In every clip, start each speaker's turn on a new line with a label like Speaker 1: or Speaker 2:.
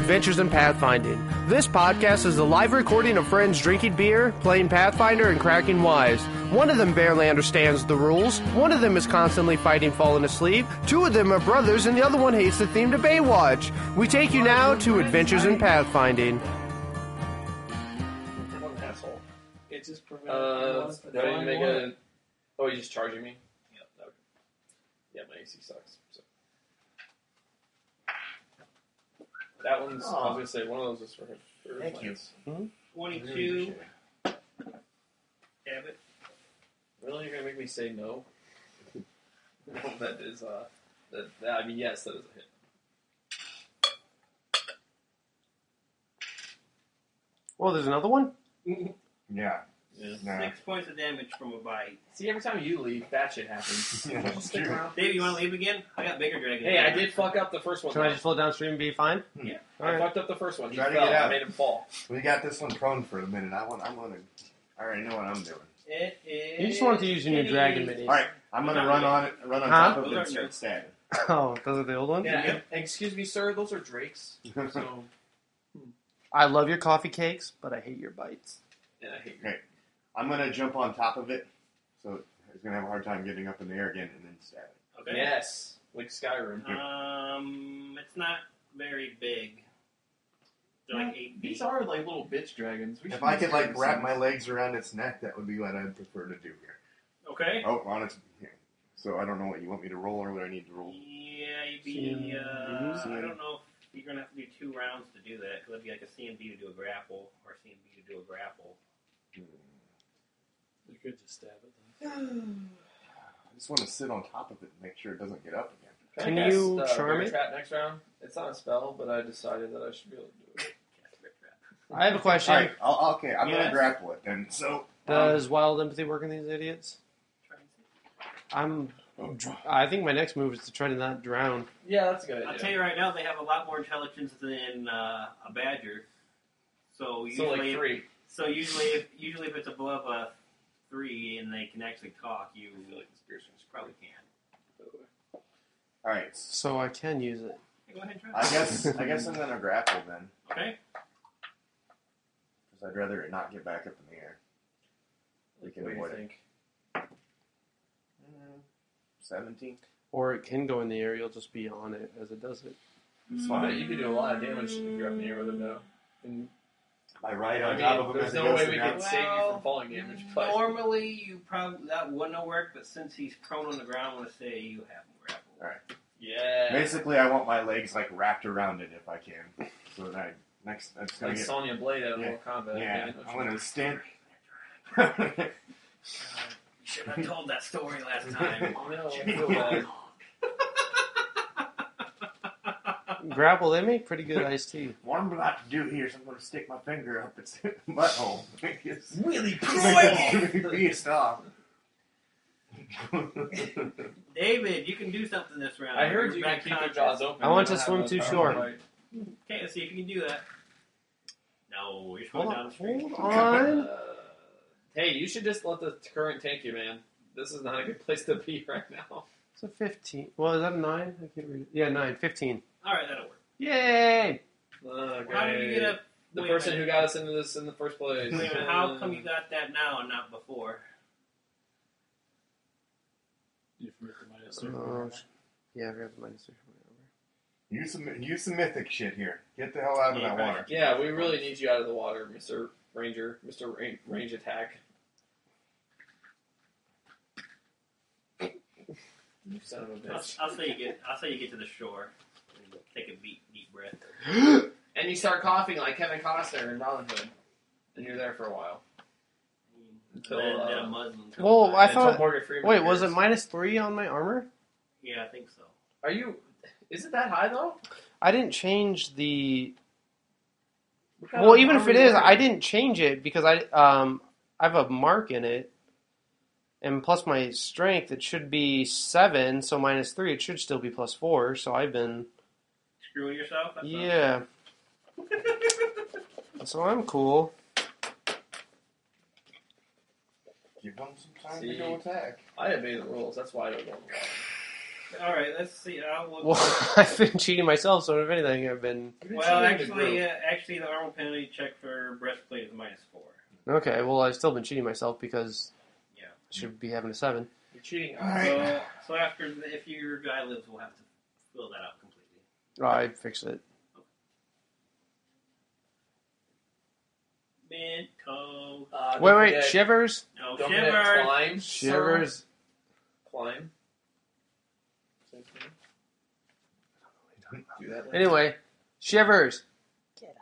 Speaker 1: Adventures in Pathfinding. This podcast is a live recording of friends drinking beer, playing Pathfinder, and cracking wise. One of them barely understands the rules, one of them is constantly fighting falling asleep, two of them are brothers, and the other one hates the theme to Baywatch. We take you now to Adventures in Pathfinding.
Speaker 2: What an asshole.
Speaker 3: It just prevents.
Speaker 2: Do I need to make a... Oh, you're just charging me?
Speaker 3: Yep.
Speaker 2: Okay. Yeah, my AC sucks. So. That one's, I was going to say, one of those is for her.
Speaker 4: Thank you.
Speaker 3: 22. Abbott.
Speaker 2: Really? You're going to make me say no? No, that is, I mean, yes, that is a hit.
Speaker 1: Well, there's another one?
Speaker 4: Yeah.
Speaker 2: Yeah.
Speaker 4: Nah.
Speaker 3: 6 points of damage from a bite.
Speaker 2: See, every time you leave, that shit happens.
Speaker 4: Yeah,
Speaker 2: Just
Speaker 4: that's
Speaker 2: stick
Speaker 4: true.
Speaker 2: around.
Speaker 3: Dave, you want to leave again? I got bigger dragon.
Speaker 2: Hey, I did fuck up the first one.
Speaker 1: Can I
Speaker 2: though.
Speaker 1: just float downstream and be fine?
Speaker 3: Yeah.
Speaker 2: I fucked up the first one. He
Speaker 4: Try to
Speaker 2: fell.
Speaker 4: get out.
Speaker 2: I made him fall.
Speaker 4: We got this one prone for a minute. I already know what I'm doing.
Speaker 3: It is.
Speaker 1: You just wanted to use your new dragon minis.
Speaker 4: All right, I'm gonna run on
Speaker 1: Huh?
Speaker 4: top of it
Speaker 3: Those
Speaker 4: and
Speaker 3: are
Speaker 4: start stabbing.
Speaker 1: Oh, those are the old ones?
Speaker 2: Yeah.
Speaker 3: Yep.
Speaker 2: Excuse me, sir. Those are drakes. So,
Speaker 1: I love your coffee cakes, but I hate your bites.
Speaker 2: yeah, I hate you.
Speaker 4: Okay, I'm gonna jump on top of it, so it's gonna have a hard time getting up in the air again, and then stab it.
Speaker 3: Okay.
Speaker 2: Yes, like Skyrim.
Speaker 3: It's not very big. They're like 8 feet.
Speaker 2: These are like little bitch dragons. We
Speaker 4: If
Speaker 2: should
Speaker 4: I
Speaker 2: use
Speaker 4: could like
Speaker 2: these
Speaker 4: wrap
Speaker 2: things.
Speaker 4: my legs around its neck, that would be what I'd prefer to do here.
Speaker 3: Okay.
Speaker 4: Oh, on its. Yeah. So I don't know what you want me to roll or what I need to roll.
Speaker 3: Yeah, you'd be.
Speaker 1: CMB.
Speaker 3: I don't know if you're gonna have to do 2 rounds to do that. Because it'd be like a CMB to do a grapple, or CMB to do a grapple.
Speaker 5: You could just stab it then.
Speaker 4: I just want to sit on top of it and make sure it doesn't get up again.
Speaker 1: Can
Speaker 2: I cast,
Speaker 1: you charm
Speaker 2: Bear
Speaker 1: it?
Speaker 2: Trap next round? It's not a spell, but I decided that I should be able to do it.
Speaker 1: I have a question.
Speaker 4: All right, okay, I'm
Speaker 3: Yes.
Speaker 4: gonna grapple it then. So
Speaker 1: Does Wild Empathy work in these idiots? I think my next move is to try to not drown.
Speaker 2: Yeah, that's a good
Speaker 3: I'll
Speaker 2: idea.
Speaker 3: tell you right now, they have a lot more intelligence than a badger. So usually,
Speaker 2: So like 3.
Speaker 3: So usually if it's above a 3 and they can actually talk, you probably can.
Speaker 4: all right,
Speaker 1: So I can use it.
Speaker 3: Hey, go ahead and try.
Speaker 4: I guess I'm gonna grapple then,
Speaker 3: Okay.
Speaker 4: because I'd rather it not get back up in the air. We can
Speaker 2: What do you
Speaker 4: avoid it.
Speaker 2: think?
Speaker 4: 17.
Speaker 1: Or it can go in the air, you'll just be on it as it does it.
Speaker 2: It's fine. You can do a lot of damage if you're up in the air with it, though. And,
Speaker 4: I ride
Speaker 2: I
Speaker 4: on top of
Speaker 2: mean,
Speaker 4: him
Speaker 2: there's
Speaker 4: as it
Speaker 2: no
Speaker 4: goes
Speaker 2: way
Speaker 4: to
Speaker 2: we
Speaker 4: ground.
Speaker 2: can save you from falling damage. But
Speaker 3: Normally, you probably that wouldn't work, but since he's prone on the ground, I'm gonna say you have him grappled.
Speaker 4: All right.
Speaker 2: yeah,
Speaker 4: Basically, I want my legs like wrapped around it if I can. So that I'm just gonna
Speaker 2: like
Speaker 4: get.
Speaker 2: Sonya Blade out of
Speaker 4: Yeah.
Speaker 2: Mortal Kombat.
Speaker 4: Yeah, I'm gonna stand.
Speaker 3: You should have told that story last time.
Speaker 2: No, I feel bad.
Speaker 1: Grapple, they make pretty good iced tea.
Speaker 4: What I'm about to do here is I'm gonna stick my finger up its butthole. It's
Speaker 2: Really
Speaker 4: pissed off.
Speaker 3: David, you can do something this round.
Speaker 2: I heard
Speaker 3: You're
Speaker 2: you
Speaker 3: back
Speaker 2: can keep your
Speaker 3: conscious.
Speaker 2: jaws open.
Speaker 1: I want
Speaker 2: You
Speaker 1: to
Speaker 2: don't
Speaker 1: swim
Speaker 2: have
Speaker 1: too
Speaker 2: a
Speaker 1: short.
Speaker 2: fight.
Speaker 3: Okay, let's see if you can do that. No, you're
Speaker 1: Hold
Speaker 3: swimming down
Speaker 1: on.
Speaker 3: the street.
Speaker 1: Hold on.
Speaker 2: Hey, you should just let the current tank you, man. This is not a good place to be right now.
Speaker 1: It's a 15. Well, is that a 9? I can't read it. Yeah, 9. 15.
Speaker 3: All right, that'll work.
Speaker 1: Yay!
Speaker 2: Okay.
Speaker 3: How did you get up?
Speaker 2: The
Speaker 3: wait a
Speaker 2: person who
Speaker 3: minute.
Speaker 2: got us into this in the first place?
Speaker 3: Wait a minute, how come you got that now and not before?
Speaker 5: You forget the minus
Speaker 1: Oh,
Speaker 5: 3.
Speaker 1: yeah, I forgot the minus 3.
Speaker 4: Use some mythic shit here. Get the hell out of
Speaker 3: Yeah,
Speaker 4: that
Speaker 3: right.
Speaker 4: water.
Speaker 2: Yeah, we really need you out of the water, Mr. Ranger. Mr. Range Attack. You son of a bitch.
Speaker 3: I'll say you get to the shore. And take a deep breath.
Speaker 2: And you start coughing like Kevin Costner in Robin Hood. And you're there for a while. Until,
Speaker 3: Then a Muslim. comes
Speaker 1: Well,
Speaker 3: by.
Speaker 1: I thought-
Speaker 2: Morgan Freeman
Speaker 1: Wait, was it
Speaker 2: appears.
Speaker 1: minus 3 on my armor?
Speaker 3: Yeah, I think so.
Speaker 2: Are you... Is it that high, though?
Speaker 1: I didn't change the...
Speaker 2: What kind
Speaker 1: Well,
Speaker 2: of
Speaker 1: even if
Speaker 2: armor
Speaker 1: it
Speaker 2: you
Speaker 1: is,
Speaker 2: wearing?
Speaker 1: I didn't change it because I have a mark in it. And plus my strength, it should be 7, so minus 3, it should still be plus 4. So I've been...
Speaker 3: Screwing yourself? That's not-
Speaker 1: Yeah. So I'm cool.
Speaker 4: Give them some time
Speaker 2: See.
Speaker 4: to go attack.
Speaker 2: I obey the rules. That's why I don't go in the water.
Speaker 3: All right, let's see. I'll look.
Speaker 1: Well, I've been cheating myself, so if anything, I've been...
Speaker 3: Well, actually, the armor penalty check for breastplate is -4.
Speaker 1: Okay, well, I've still been cheating myself because
Speaker 3: Yeah.
Speaker 1: I should be having a 7.
Speaker 2: You're cheating.
Speaker 3: So after, if your guy lives, we'll have to fill that out completely.
Speaker 1: Oh, I fixed it.
Speaker 3: Minto.
Speaker 1: Wait, Shivers?
Speaker 3: No,
Speaker 2: Don't forget
Speaker 3: shiver.
Speaker 2: climb.
Speaker 1: Shivers.
Speaker 2: Climb. Same thing. Do that.
Speaker 1: Anyway, Shivers. Get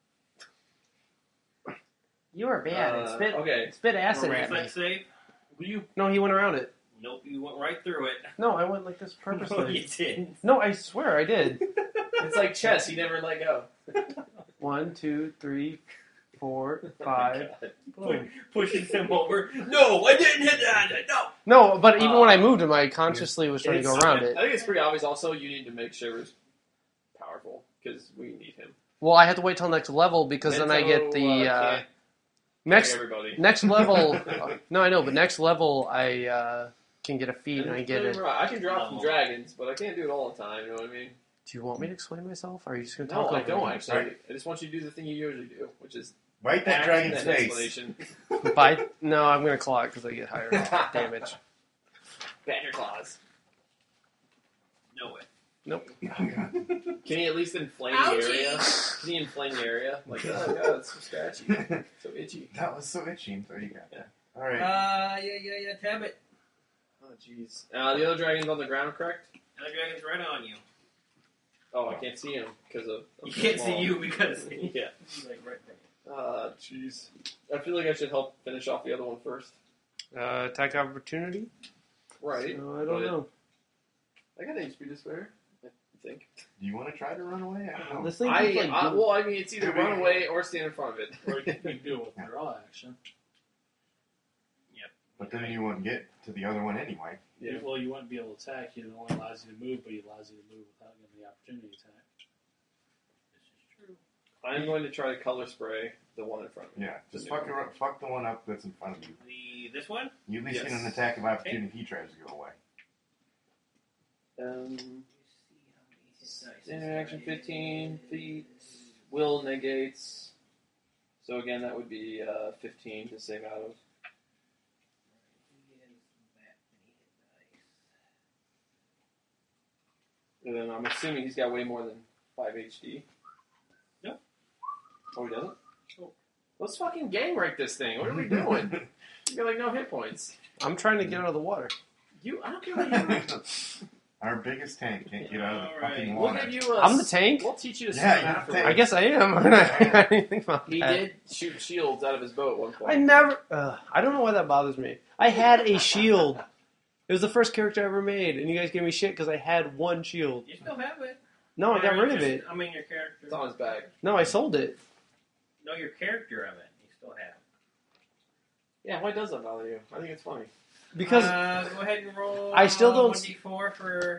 Speaker 1: up. You are bad.
Speaker 2: Okay.
Speaker 1: Spit acid at me.
Speaker 3: Reflex save?
Speaker 2: Will you?
Speaker 1: No, he went around it.
Speaker 3: Nope, you went right through it.
Speaker 1: No, I went like this
Speaker 3: No, you
Speaker 1: purposely.
Speaker 3: didn't.
Speaker 1: No, I swear I did.
Speaker 2: It's like chess. You never let go.
Speaker 1: 1, 2, 3, 4, 5. Boom.
Speaker 3: Pushes him over. No, I didn't hit that. No.
Speaker 1: No, but even when I moved him, I consciously was trying to go around it.
Speaker 2: I think it's pretty obvious. Also, you need to make Shivers powerful because we need him.
Speaker 1: Well, I have to wait till next level because then I get the
Speaker 2: can't
Speaker 1: next
Speaker 2: everybody.
Speaker 1: next level. No, I know, but next level I can get a feat and I get it.
Speaker 2: I can drop some dragons, but I can't do it all the time. You know what I mean?
Speaker 1: Do you want me to explain myself? Or are you just going to
Speaker 2: No,
Speaker 1: talk?
Speaker 2: I
Speaker 1: over
Speaker 2: don't
Speaker 1: me?
Speaker 2: actually. I just want you to do the thing you usually do, which is
Speaker 4: Right that
Speaker 2: act
Speaker 4: dragon's
Speaker 2: that
Speaker 4: face.
Speaker 2: explanation.
Speaker 1: No, I'm going to claw it because I get higher damage.
Speaker 2: Bat your claws.
Speaker 3: No way.
Speaker 1: Nope.
Speaker 2: Can he at least inflame the area? Can he inflame the area? Like, oh god, it's so scratchy, so itchy.
Speaker 4: That was so itchy. So you got that. All right.
Speaker 3: Yeah, tab it.
Speaker 2: Oh jeez. The other dragon's on the ground, correct?
Speaker 3: The dragon's right on you.
Speaker 2: Oh, I can't see him because of.
Speaker 3: He can't see you because
Speaker 2: Yeah.
Speaker 3: he's like right there.
Speaker 2: Jeez. I feel like I should help finish off the other one first.
Speaker 1: Attack opportunity?
Speaker 2: Right.
Speaker 1: No, I don't know.
Speaker 2: I got HP to spare. I think.
Speaker 4: Do you want to try to run away? I don't know.
Speaker 1: This thing keeps, like,
Speaker 2: Well, I mean, it's either run away or stand in front of it.
Speaker 5: Or you can do it with draw action.
Speaker 4: But then you wouldn't get to the other one anyway.
Speaker 2: Yeah.
Speaker 5: Well, you wouldn't be able to attack. It only allows you to move, but it allows you to move without getting the opportunity to attack.
Speaker 3: This is true.
Speaker 2: I'm going to try to color spray the one in front of me.
Speaker 4: Yeah, just fuck the one up that's in front of you.
Speaker 3: This one?
Speaker 4: You at least
Speaker 2: Yes.
Speaker 4: get an attack of opportunity if he tries to go away.
Speaker 2: Interaction 15 feet. Will negates. So again, that would be 15 to save out of. And then I'm assuming he's got way more than 5 HD.
Speaker 3: Nope.
Speaker 2: Oh, he doesn't?
Speaker 3: Oh.
Speaker 2: Let's fucking gang rank this thing. What are we doing? You got like no hit points.
Speaker 1: I'm trying to get out of the water.
Speaker 2: I don't care what you do.
Speaker 4: Our biggest tank can't get out of the
Speaker 3: All right.
Speaker 4: fucking
Speaker 2: We'll
Speaker 4: water.
Speaker 2: give you
Speaker 1: I'm the tank?
Speaker 2: We'll teach you to
Speaker 4: Yeah,
Speaker 2: swim
Speaker 4: you're the
Speaker 2: afterwards.
Speaker 4: tank.
Speaker 1: I guess I am. aren't I? I didn't think about
Speaker 2: He
Speaker 1: that.
Speaker 2: did shoot shields out of his boat at one point.
Speaker 1: I never... I don't know why that bothers me. I had a shield. It was the first character I ever made, and you guys gave me shit because I had one shield.
Speaker 3: You still have it.
Speaker 1: No, I got rid of it.
Speaker 3: I mean, your character.
Speaker 2: It's on his bag.
Speaker 1: No, I sold it.
Speaker 3: No, your character of it. You still have it.
Speaker 2: Yeah, why does that bother you? I think it's funny.
Speaker 1: Because
Speaker 3: go ahead and roll.
Speaker 1: I still don't-
Speaker 3: 1d4 for.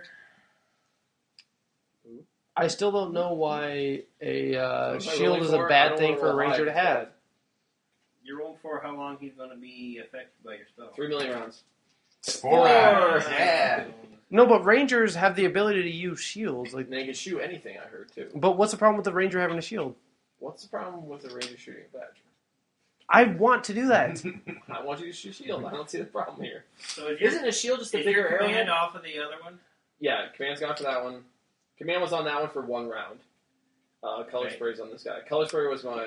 Speaker 1: I still don't know why a
Speaker 2: So if I
Speaker 1: shield
Speaker 2: roll
Speaker 1: is
Speaker 2: for
Speaker 1: a
Speaker 2: it, I
Speaker 1: bad
Speaker 2: don't
Speaker 1: thing
Speaker 2: wanna
Speaker 1: for a
Speaker 2: roll
Speaker 1: ranger
Speaker 2: high,
Speaker 1: to have.
Speaker 3: You roll for how long he's going to be affected by your spell.
Speaker 2: 3 million rounds.
Speaker 4: 4 rounds. Yeah.
Speaker 1: No, but rangers have the ability to use shields. Like,
Speaker 2: And they can shoot anything, I heard, too.
Speaker 1: but what's the problem with the ranger having a shield?
Speaker 2: What's the problem with a ranger shooting a badger?
Speaker 1: I want to do that.
Speaker 2: I want you to shoot shield. I don't see the problem here.
Speaker 3: So is your,
Speaker 2: Isn't a shield just a
Speaker 3: is
Speaker 2: bigger
Speaker 3: your command
Speaker 2: arrowhead?
Speaker 3: off of the other one?
Speaker 2: Yeah, command's gone for that one. Command was on that one for 1 round. Color
Speaker 3: Okay.
Speaker 2: spray's on this guy. Color spray was my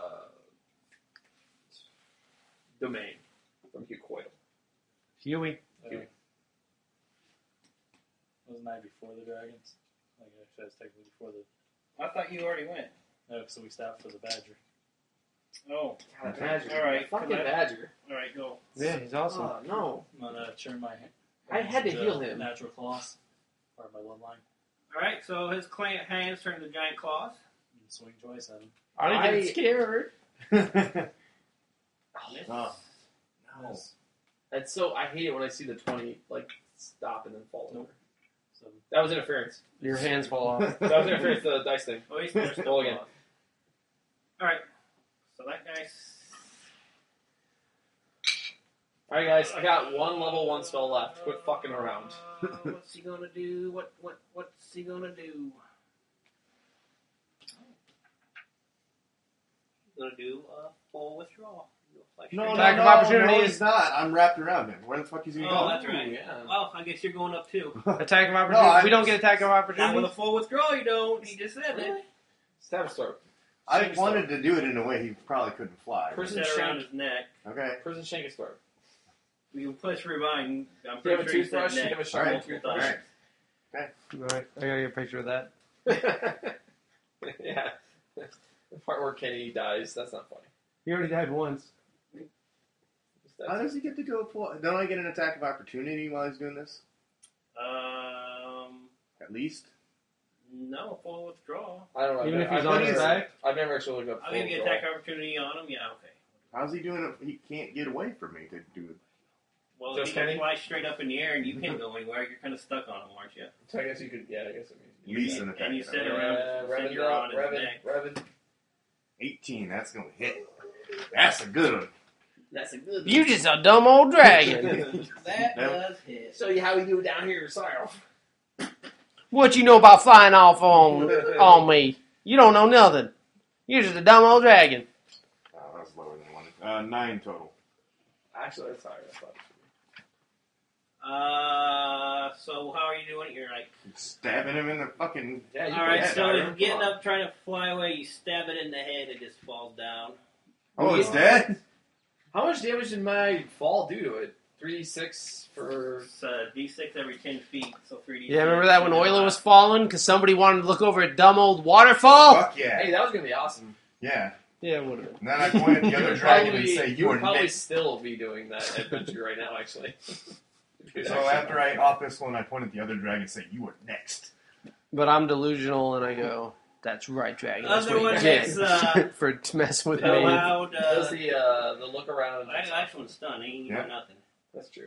Speaker 2: domain from Hugh Coyle.
Speaker 1: Huey.
Speaker 5: Wasn't I before the dragons? Like, actually, I was technically before the.
Speaker 3: I thought you already went.
Speaker 5: No, so we stopped for the badger.
Speaker 3: Oh,
Speaker 2: God, badger.
Speaker 3: All right,
Speaker 2: Fucking
Speaker 3: come on.
Speaker 2: badger.
Speaker 3: all right, go.
Speaker 1: Yeah, he's awesome.
Speaker 2: Oh, no.
Speaker 5: I'm gonna turn my.
Speaker 2: I had to heal him.
Speaker 5: Natural claws, part of my bloodline,
Speaker 3: All right, so his hands turn to giant claws.
Speaker 5: and swing twice at him.
Speaker 1: I'm getting scared.
Speaker 3: Miss.
Speaker 4: Oh.
Speaker 2: No. And so I hate it when I see the 20 stop and then fall over.
Speaker 5: So
Speaker 2: That was interference.
Speaker 1: Your hands fall off.
Speaker 2: That was interference. The dice thing.
Speaker 3: Oh, he's still
Speaker 2: Roll again.
Speaker 3: claws. All right, so that guy's
Speaker 2: Alright, guys, I got one level 1 spell left. Quit fucking around.
Speaker 3: What's he gonna do? What's he gonna do? Gonna do a full withdrawal.
Speaker 4: No,
Speaker 1: Attack of opportunity
Speaker 4: no,
Speaker 1: is-
Speaker 4: he's not. I'm wrapped around him. Where the fuck is he
Speaker 3: Oh,
Speaker 4: going?
Speaker 3: that's right.
Speaker 2: Yeah.
Speaker 3: Well, I guess you're going up too.
Speaker 1: Attack of
Speaker 4: No,
Speaker 1: opportunity. We don't get attack of
Speaker 3: Not
Speaker 1: opportunity.
Speaker 3: with a full withdrawal, you don't. He just said it.
Speaker 2: Stab his throat.
Speaker 4: I
Speaker 2: Shank
Speaker 4: wanted to do it in a way he probably couldn't fly.
Speaker 2: Prison
Speaker 3: Set around
Speaker 2: shank.
Speaker 3: his neck.
Speaker 4: Okay.
Speaker 2: Prison shank his throat.
Speaker 3: We can push rewind. I'm
Speaker 2: Do you have a
Speaker 3: pretty sure he
Speaker 2: toothbrush?
Speaker 3: said
Speaker 2: You
Speaker 3: neck.
Speaker 2: have a sharp
Speaker 3: multiple
Speaker 2: toothbrush?
Speaker 3: times.
Speaker 1: Alright, I gotta get a picture of that.
Speaker 2: Yeah. The part where Kenny dies, that's not funny.
Speaker 1: He already died once.
Speaker 4: How does he get to go full? Don't I get an attack of opportunity while he's doing this? At least?
Speaker 3: No, full withdrawal.
Speaker 2: I don't know.
Speaker 1: Even if
Speaker 2: I've
Speaker 1: he's on
Speaker 2: never-
Speaker 1: his back?
Speaker 2: I've never actually looked up.
Speaker 3: I'll give you attack opportunity on him. Yeah, okay.
Speaker 4: How's he doing it? He can't get away from me to do it.
Speaker 3: Well,
Speaker 2: Just
Speaker 3: if you
Speaker 2: Kenny?
Speaker 3: can fly straight up in the air and you can't go anywhere, you're kind of stuck on him, aren't you?
Speaker 2: So I guess you could. Yeah, I guess it means.
Speaker 4: Least an attack.
Speaker 3: And you said
Speaker 4: Yeah.
Speaker 3: around,
Speaker 2: Rev
Speaker 3: said
Speaker 2: it
Speaker 3: you're
Speaker 2: up,
Speaker 3: on his
Speaker 2: rev
Speaker 3: neck.
Speaker 2: it, rev it.
Speaker 4: 18. That's going to hit. That's a good one.
Speaker 3: That's a good
Speaker 1: You just a dumb old dragon.
Speaker 3: That
Speaker 4: Nope.
Speaker 3: does hit.
Speaker 2: Show you how we do it down here yourself.
Speaker 1: What you know about flying off on me? You don't know nothing. You're just a dumb old dragon.
Speaker 4: Oh, that was lower than one. 9 total.
Speaker 2: Actually, that's higher. I thought.
Speaker 3: So how are you doing it? You're like,
Speaker 4: Stabbing him in the fucking...
Speaker 2: Yeah, you
Speaker 3: alright,
Speaker 2: can
Speaker 3: so
Speaker 2: hit
Speaker 3: if
Speaker 2: higher.
Speaker 3: you're getting
Speaker 2: Come on.
Speaker 3: up trying to fly away, you stab it in the head, it just falls down.
Speaker 4: Oh, it's dead?
Speaker 2: How much damage did my fall do to it? 3d6 for.
Speaker 3: It's D6 every 10 feet, so 3D6.
Speaker 1: Yeah, remember that when Oiler was falling because somebody wanted to look over a dumb old waterfall?
Speaker 4: Fuck yeah.
Speaker 2: Hey, that was gonna be awesome.
Speaker 4: Yeah.
Speaker 1: Yeah, it would have been.
Speaker 4: And then I point at the other dragon and say, you
Speaker 2: would
Speaker 4: are
Speaker 2: probably
Speaker 4: next.
Speaker 2: still be doing that adventure right now, actually.
Speaker 4: So after I off this one, I point at the other dragon and say, you are next.
Speaker 1: But I'm delusional and I go, that's right, dragon. That's
Speaker 3: Other
Speaker 1: what
Speaker 3: one
Speaker 1: you
Speaker 3: is,
Speaker 1: get for messing with me.
Speaker 3: allowed.
Speaker 2: Does the look around?
Speaker 3: That last one's stunned. He ain't
Speaker 4: Yeah.
Speaker 3: got nothing.
Speaker 2: That's true.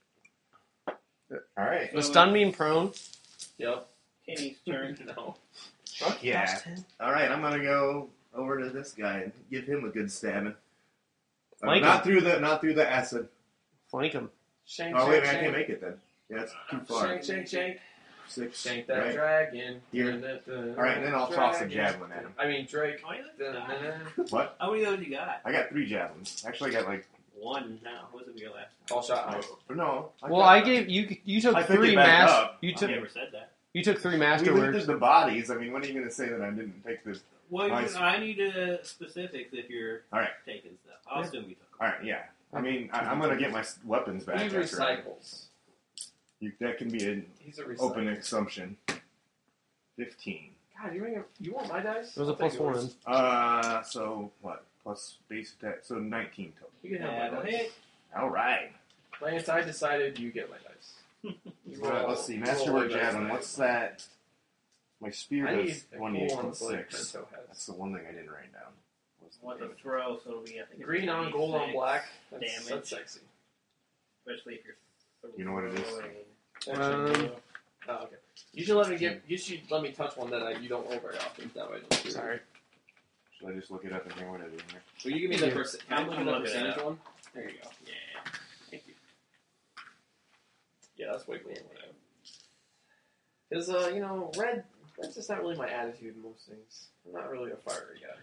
Speaker 4: All right.
Speaker 1: Was stun mean prone?
Speaker 2: Yep.
Speaker 3: Kenny's turn.
Speaker 2: No.
Speaker 4: Fuck yeah. All right, I'm going to go over to this guy and give him a good stabbing.
Speaker 1: Flank
Speaker 4: Not through the acid.
Speaker 1: Flank him.
Speaker 2: Shank,
Speaker 4: Oh, wait,
Speaker 2: shank,
Speaker 4: I can't
Speaker 2: shank.
Speaker 4: make it then. Yeah, it's too far.
Speaker 2: Shank, shank, shank.
Speaker 4: 6.
Speaker 2: Shank that
Speaker 4: right?
Speaker 2: dragon.
Speaker 4: Here. All right, and then I'll toss a javelin at him.
Speaker 2: I mean, Drake.
Speaker 3: Oh, yeah.
Speaker 4: What?
Speaker 3: How many of those you got?
Speaker 4: I got 3 javelins. Actually, I got like...
Speaker 3: One now. What's your last?
Speaker 2: Call shot.
Speaker 4: No.
Speaker 1: Well, I gave you. You took
Speaker 4: I picked
Speaker 1: 3
Speaker 4: it back
Speaker 1: master.
Speaker 4: up.
Speaker 1: You
Speaker 3: I
Speaker 1: took
Speaker 3: never said that.
Speaker 1: 3
Speaker 4: We
Speaker 1: masterworks.
Speaker 4: lifted the bodies. I mean, when are you going to say that I didn't take this?
Speaker 3: Well,
Speaker 4: Nice.
Speaker 3: I need specifics if you're
Speaker 4: All right.
Speaker 3: taking stuff. I'll
Speaker 4: Yeah.
Speaker 3: assume you took
Speaker 4: All right, yeah. I mean, I'm going to get my weapons back.
Speaker 2: He
Speaker 4: after I-
Speaker 2: recycles.
Speaker 4: that can be an
Speaker 2: He's a recycler.
Speaker 4: open assumption. 15.
Speaker 2: God, you want my dice?
Speaker 1: It was a
Speaker 2: I'll take
Speaker 1: +1.
Speaker 2: yours.
Speaker 4: So what? Plus base attack. So 19 total.
Speaker 2: You can
Speaker 3: Yeah,
Speaker 2: have my
Speaker 3: go
Speaker 2: dice.
Speaker 3: ahead.
Speaker 4: All right.
Speaker 2: Lance, I decided you get my dice. You roll-
Speaker 4: Let's see.
Speaker 2: roll
Speaker 4: Masterwork
Speaker 2: dice
Speaker 4: javelin.
Speaker 2: dice.
Speaker 4: What's that? My spear
Speaker 2: I need
Speaker 4: does
Speaker 2: a
Speaker 4: 1d8
Speaker 2: cool one
Speaker 4: plus
Speaker 2: like
Speaker 4: 6.
Speaker 2: Pinto has.
Speaker 4: That's the one thing I didn't write down. Was the
Speaker 3: Want the
Speaker 4: damage.
Speaker 3: throw, so it'll be, I think,
Speaker 2: Green on gold on
Speaker 3: 1d6,
Speaker 2: black.
Speaker 3: damage.
Speaker 2: That's sexy.
Speaker 3: Especially if you're.
Speaker 4: You know what it is?
Speaker 2: Actually, oh, okay. You should let me touch one that you don't roll very often. That way I don't screw you.
Speaker 1: Sorry.
Speaker 4: Should I just look it up and think what I did here?
Speaker 2: Will you give me the
Speaker 1: Yeah.
Speaker 2: Can you give me the
Speaker 3: I'm looking it
Speaker 2: percentage
Speaker 3: up.
Speaker 2: one? There you go.
Speaker 3: Yeah.
Speaker 2: Thank you. Yeah, that's way cooler than I am. Because, red's just not really my attitude in most things. I'm not really a fiery guy.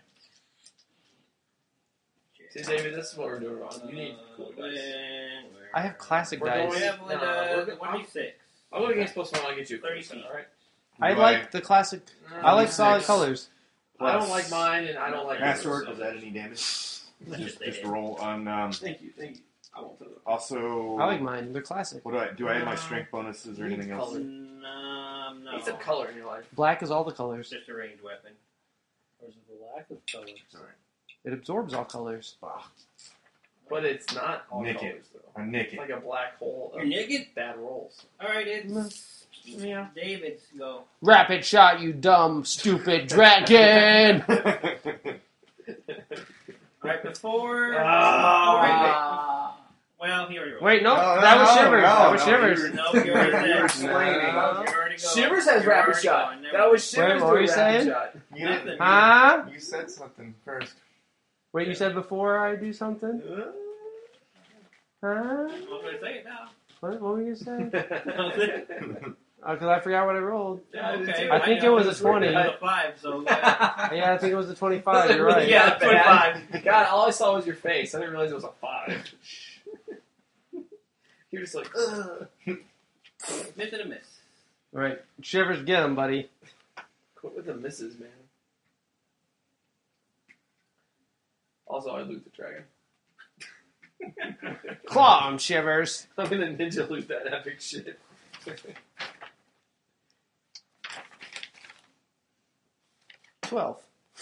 Speaker 2: See, David, this is what we're doing wrong. You need cooler dice.
Speaker 1: I have classic
Speaker 2: We're
Speaker 1: dice.
Speaker 3: We have
Speaker 2: No, we're good.
Speaker 3: 1d6.
Speaker 2: I'll go against plus one. I'll get you
Speaker 3: 30
Speaker 2: 30
Speaker 3: feet.
Speaker 2: alright?
Speaker 1: I
Speaker 4: Do
Speaker 1: like the classic. I like solid
Speaker 4: 26.
Speaker 1: colors.
Speaker 2: I don't like mine, and I don't like yours,
Speaker 4: Masterwork,
Speaker 2: so-
Speaker 4: does that any damage?
Speaker 3: Just
Speaker 4: Just roll on.
Speaker 2: Thank you. I won't put it up.
Speaker 4: Also,
Speaker 1: I like mine. They're classic.
Speaker 4: what do I add my strength bonuses or
Speaker 2: Need
Speaker 4: anything else?
Speaker 2: color.
Speaker 3: No.
Speaker 2: Need some color in your life.
Speaker 1: Black is all the
Speaker 3: It's
Speaker 1: colors.
Speaker 3: just a ranged weapon.
Speaker 5: Or is it the lack of color?
Speaker 4: Sorry.
Speaker 1: It absorbs all colors.
Speaker 2: But it's not all
Speaker 4: Nick
Speaker 2: colors, though.
Speaker 4: I nick
Speaker 2: It's
Speaker 4: it.
Speaker 2: like a black hole
Speaker 3: You're
Speaker 2: of
Speaker 3: naked?
Speaker 2: bad rolls.
Speaker 3: Alright, it's
Speaker 1: Yeah.
Speaker 3: David's go.
Speaker 1: Rapid shot, you dumb, stupid dragon!
Speaker 3: Right before.
Speaker 2: Ah.
Speaker 3: Well, he already rolled.
Speaker 1: Wait, no,
Speaker 4: No,
Speaker 1: that was
Speaker 4: no,
Speaker 1: Shivers.
Speaker 4: no,
Speaker 1: That was
Speaker 4: no,
Speaker 1: Shivers.
Speaker 4: you were-
Speaker 3: No, you already said.
Speaker 4: You were
Speaker 2: explaining.
Speaker 3: You're already going.
Speaker 2: Shivers has
Speaker 3: You're
Speaker 2: rapid
Speaker 3: already
Speaker 2: shot.
Speaker 3: going. Never
Speaker 2: That was
Speaker 3: mind.
Speaker 2: Shivers
Speaker 1: Wait, what were
Speaker 2: doing
Speaker 1: you
Speaker 2: rapid
Speaker 1: saying?
Speaker 2: shot.
Speaker 4: You didn't.
Speaker 3: Nothing.
Speaker 1: Huh?
Speaker 4: You said something first.
Speaker 1: Wait, you said before I do something? Huh?
Speaker 3: I'm going to say it now.
Speaker 1: What were you going to say?
Speaker 3: Okay.
Speaker 1: Because I forgot what I rolled.
Speaker 2: Yeah,
Speaker 3: Okay.
Speaker 1: I think it was a 20.
Speaker 3: It was a 5, so...
Speaker 1: Yeah, I think it was a 25. You're right.
Speaker 3: Yeah, 25.
Speaker 2: God, all I saw was your face. I didn't realize it was a 5. You're just like, ugh.
Speaker 3: Miss and a miss.
Speaker 1: Right. Shivers, get him, buddy.
Speaker 2: Quit with the misses, man. Also, I loot the dragon.
Speaker 1: Claw him, Shivers.
Speaker 2: I'm gonna ninja loot that epic shit.
Speaker 1: 12.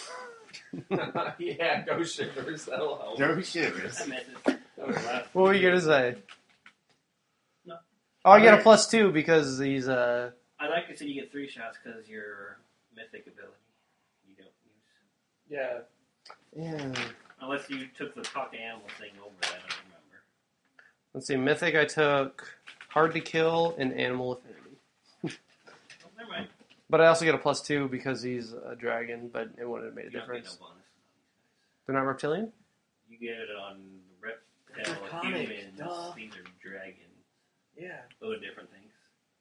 Speaker 2: Yeah, go Shivers. That'll help.
Speaker 4: Joe Shivers.
Speaker 3: That misses.
Speaker 1: What were you going to say?
Speaker 3: No.
Speaker 1: Oh, I get a +2 because he's,
Speaker 3: I like to say you get 3 shots because your mythic ability you don't use.
Speaker 2: Yeah.
Speaker 1: Yeah.
Speaker 3: Unless you took the talk to animal thing over that, I don't remember.
Speaker 1: Let's see. Mythic, I took Hard to Kill and Animal Affinity.
Speaker 3: Oh, never mind.
Speaker 1: But I also get a +2 because he's a dragon, but it wouldn't have made a
Speaker 3: You don't get
Speaker 1: difference.
Speaker 3: no bonus.
Speaker 1: They're not reptilian?
Speaker 3: You get it on
Speaker 2: It's
Speaker 3: reptile
Speaker 2: draconic,
Speaker 3: humans.
Speaker 2: duh.
Speaker 3: These are dragons.
Speaker 2: Yeah.
Speaker 3: Those are different things.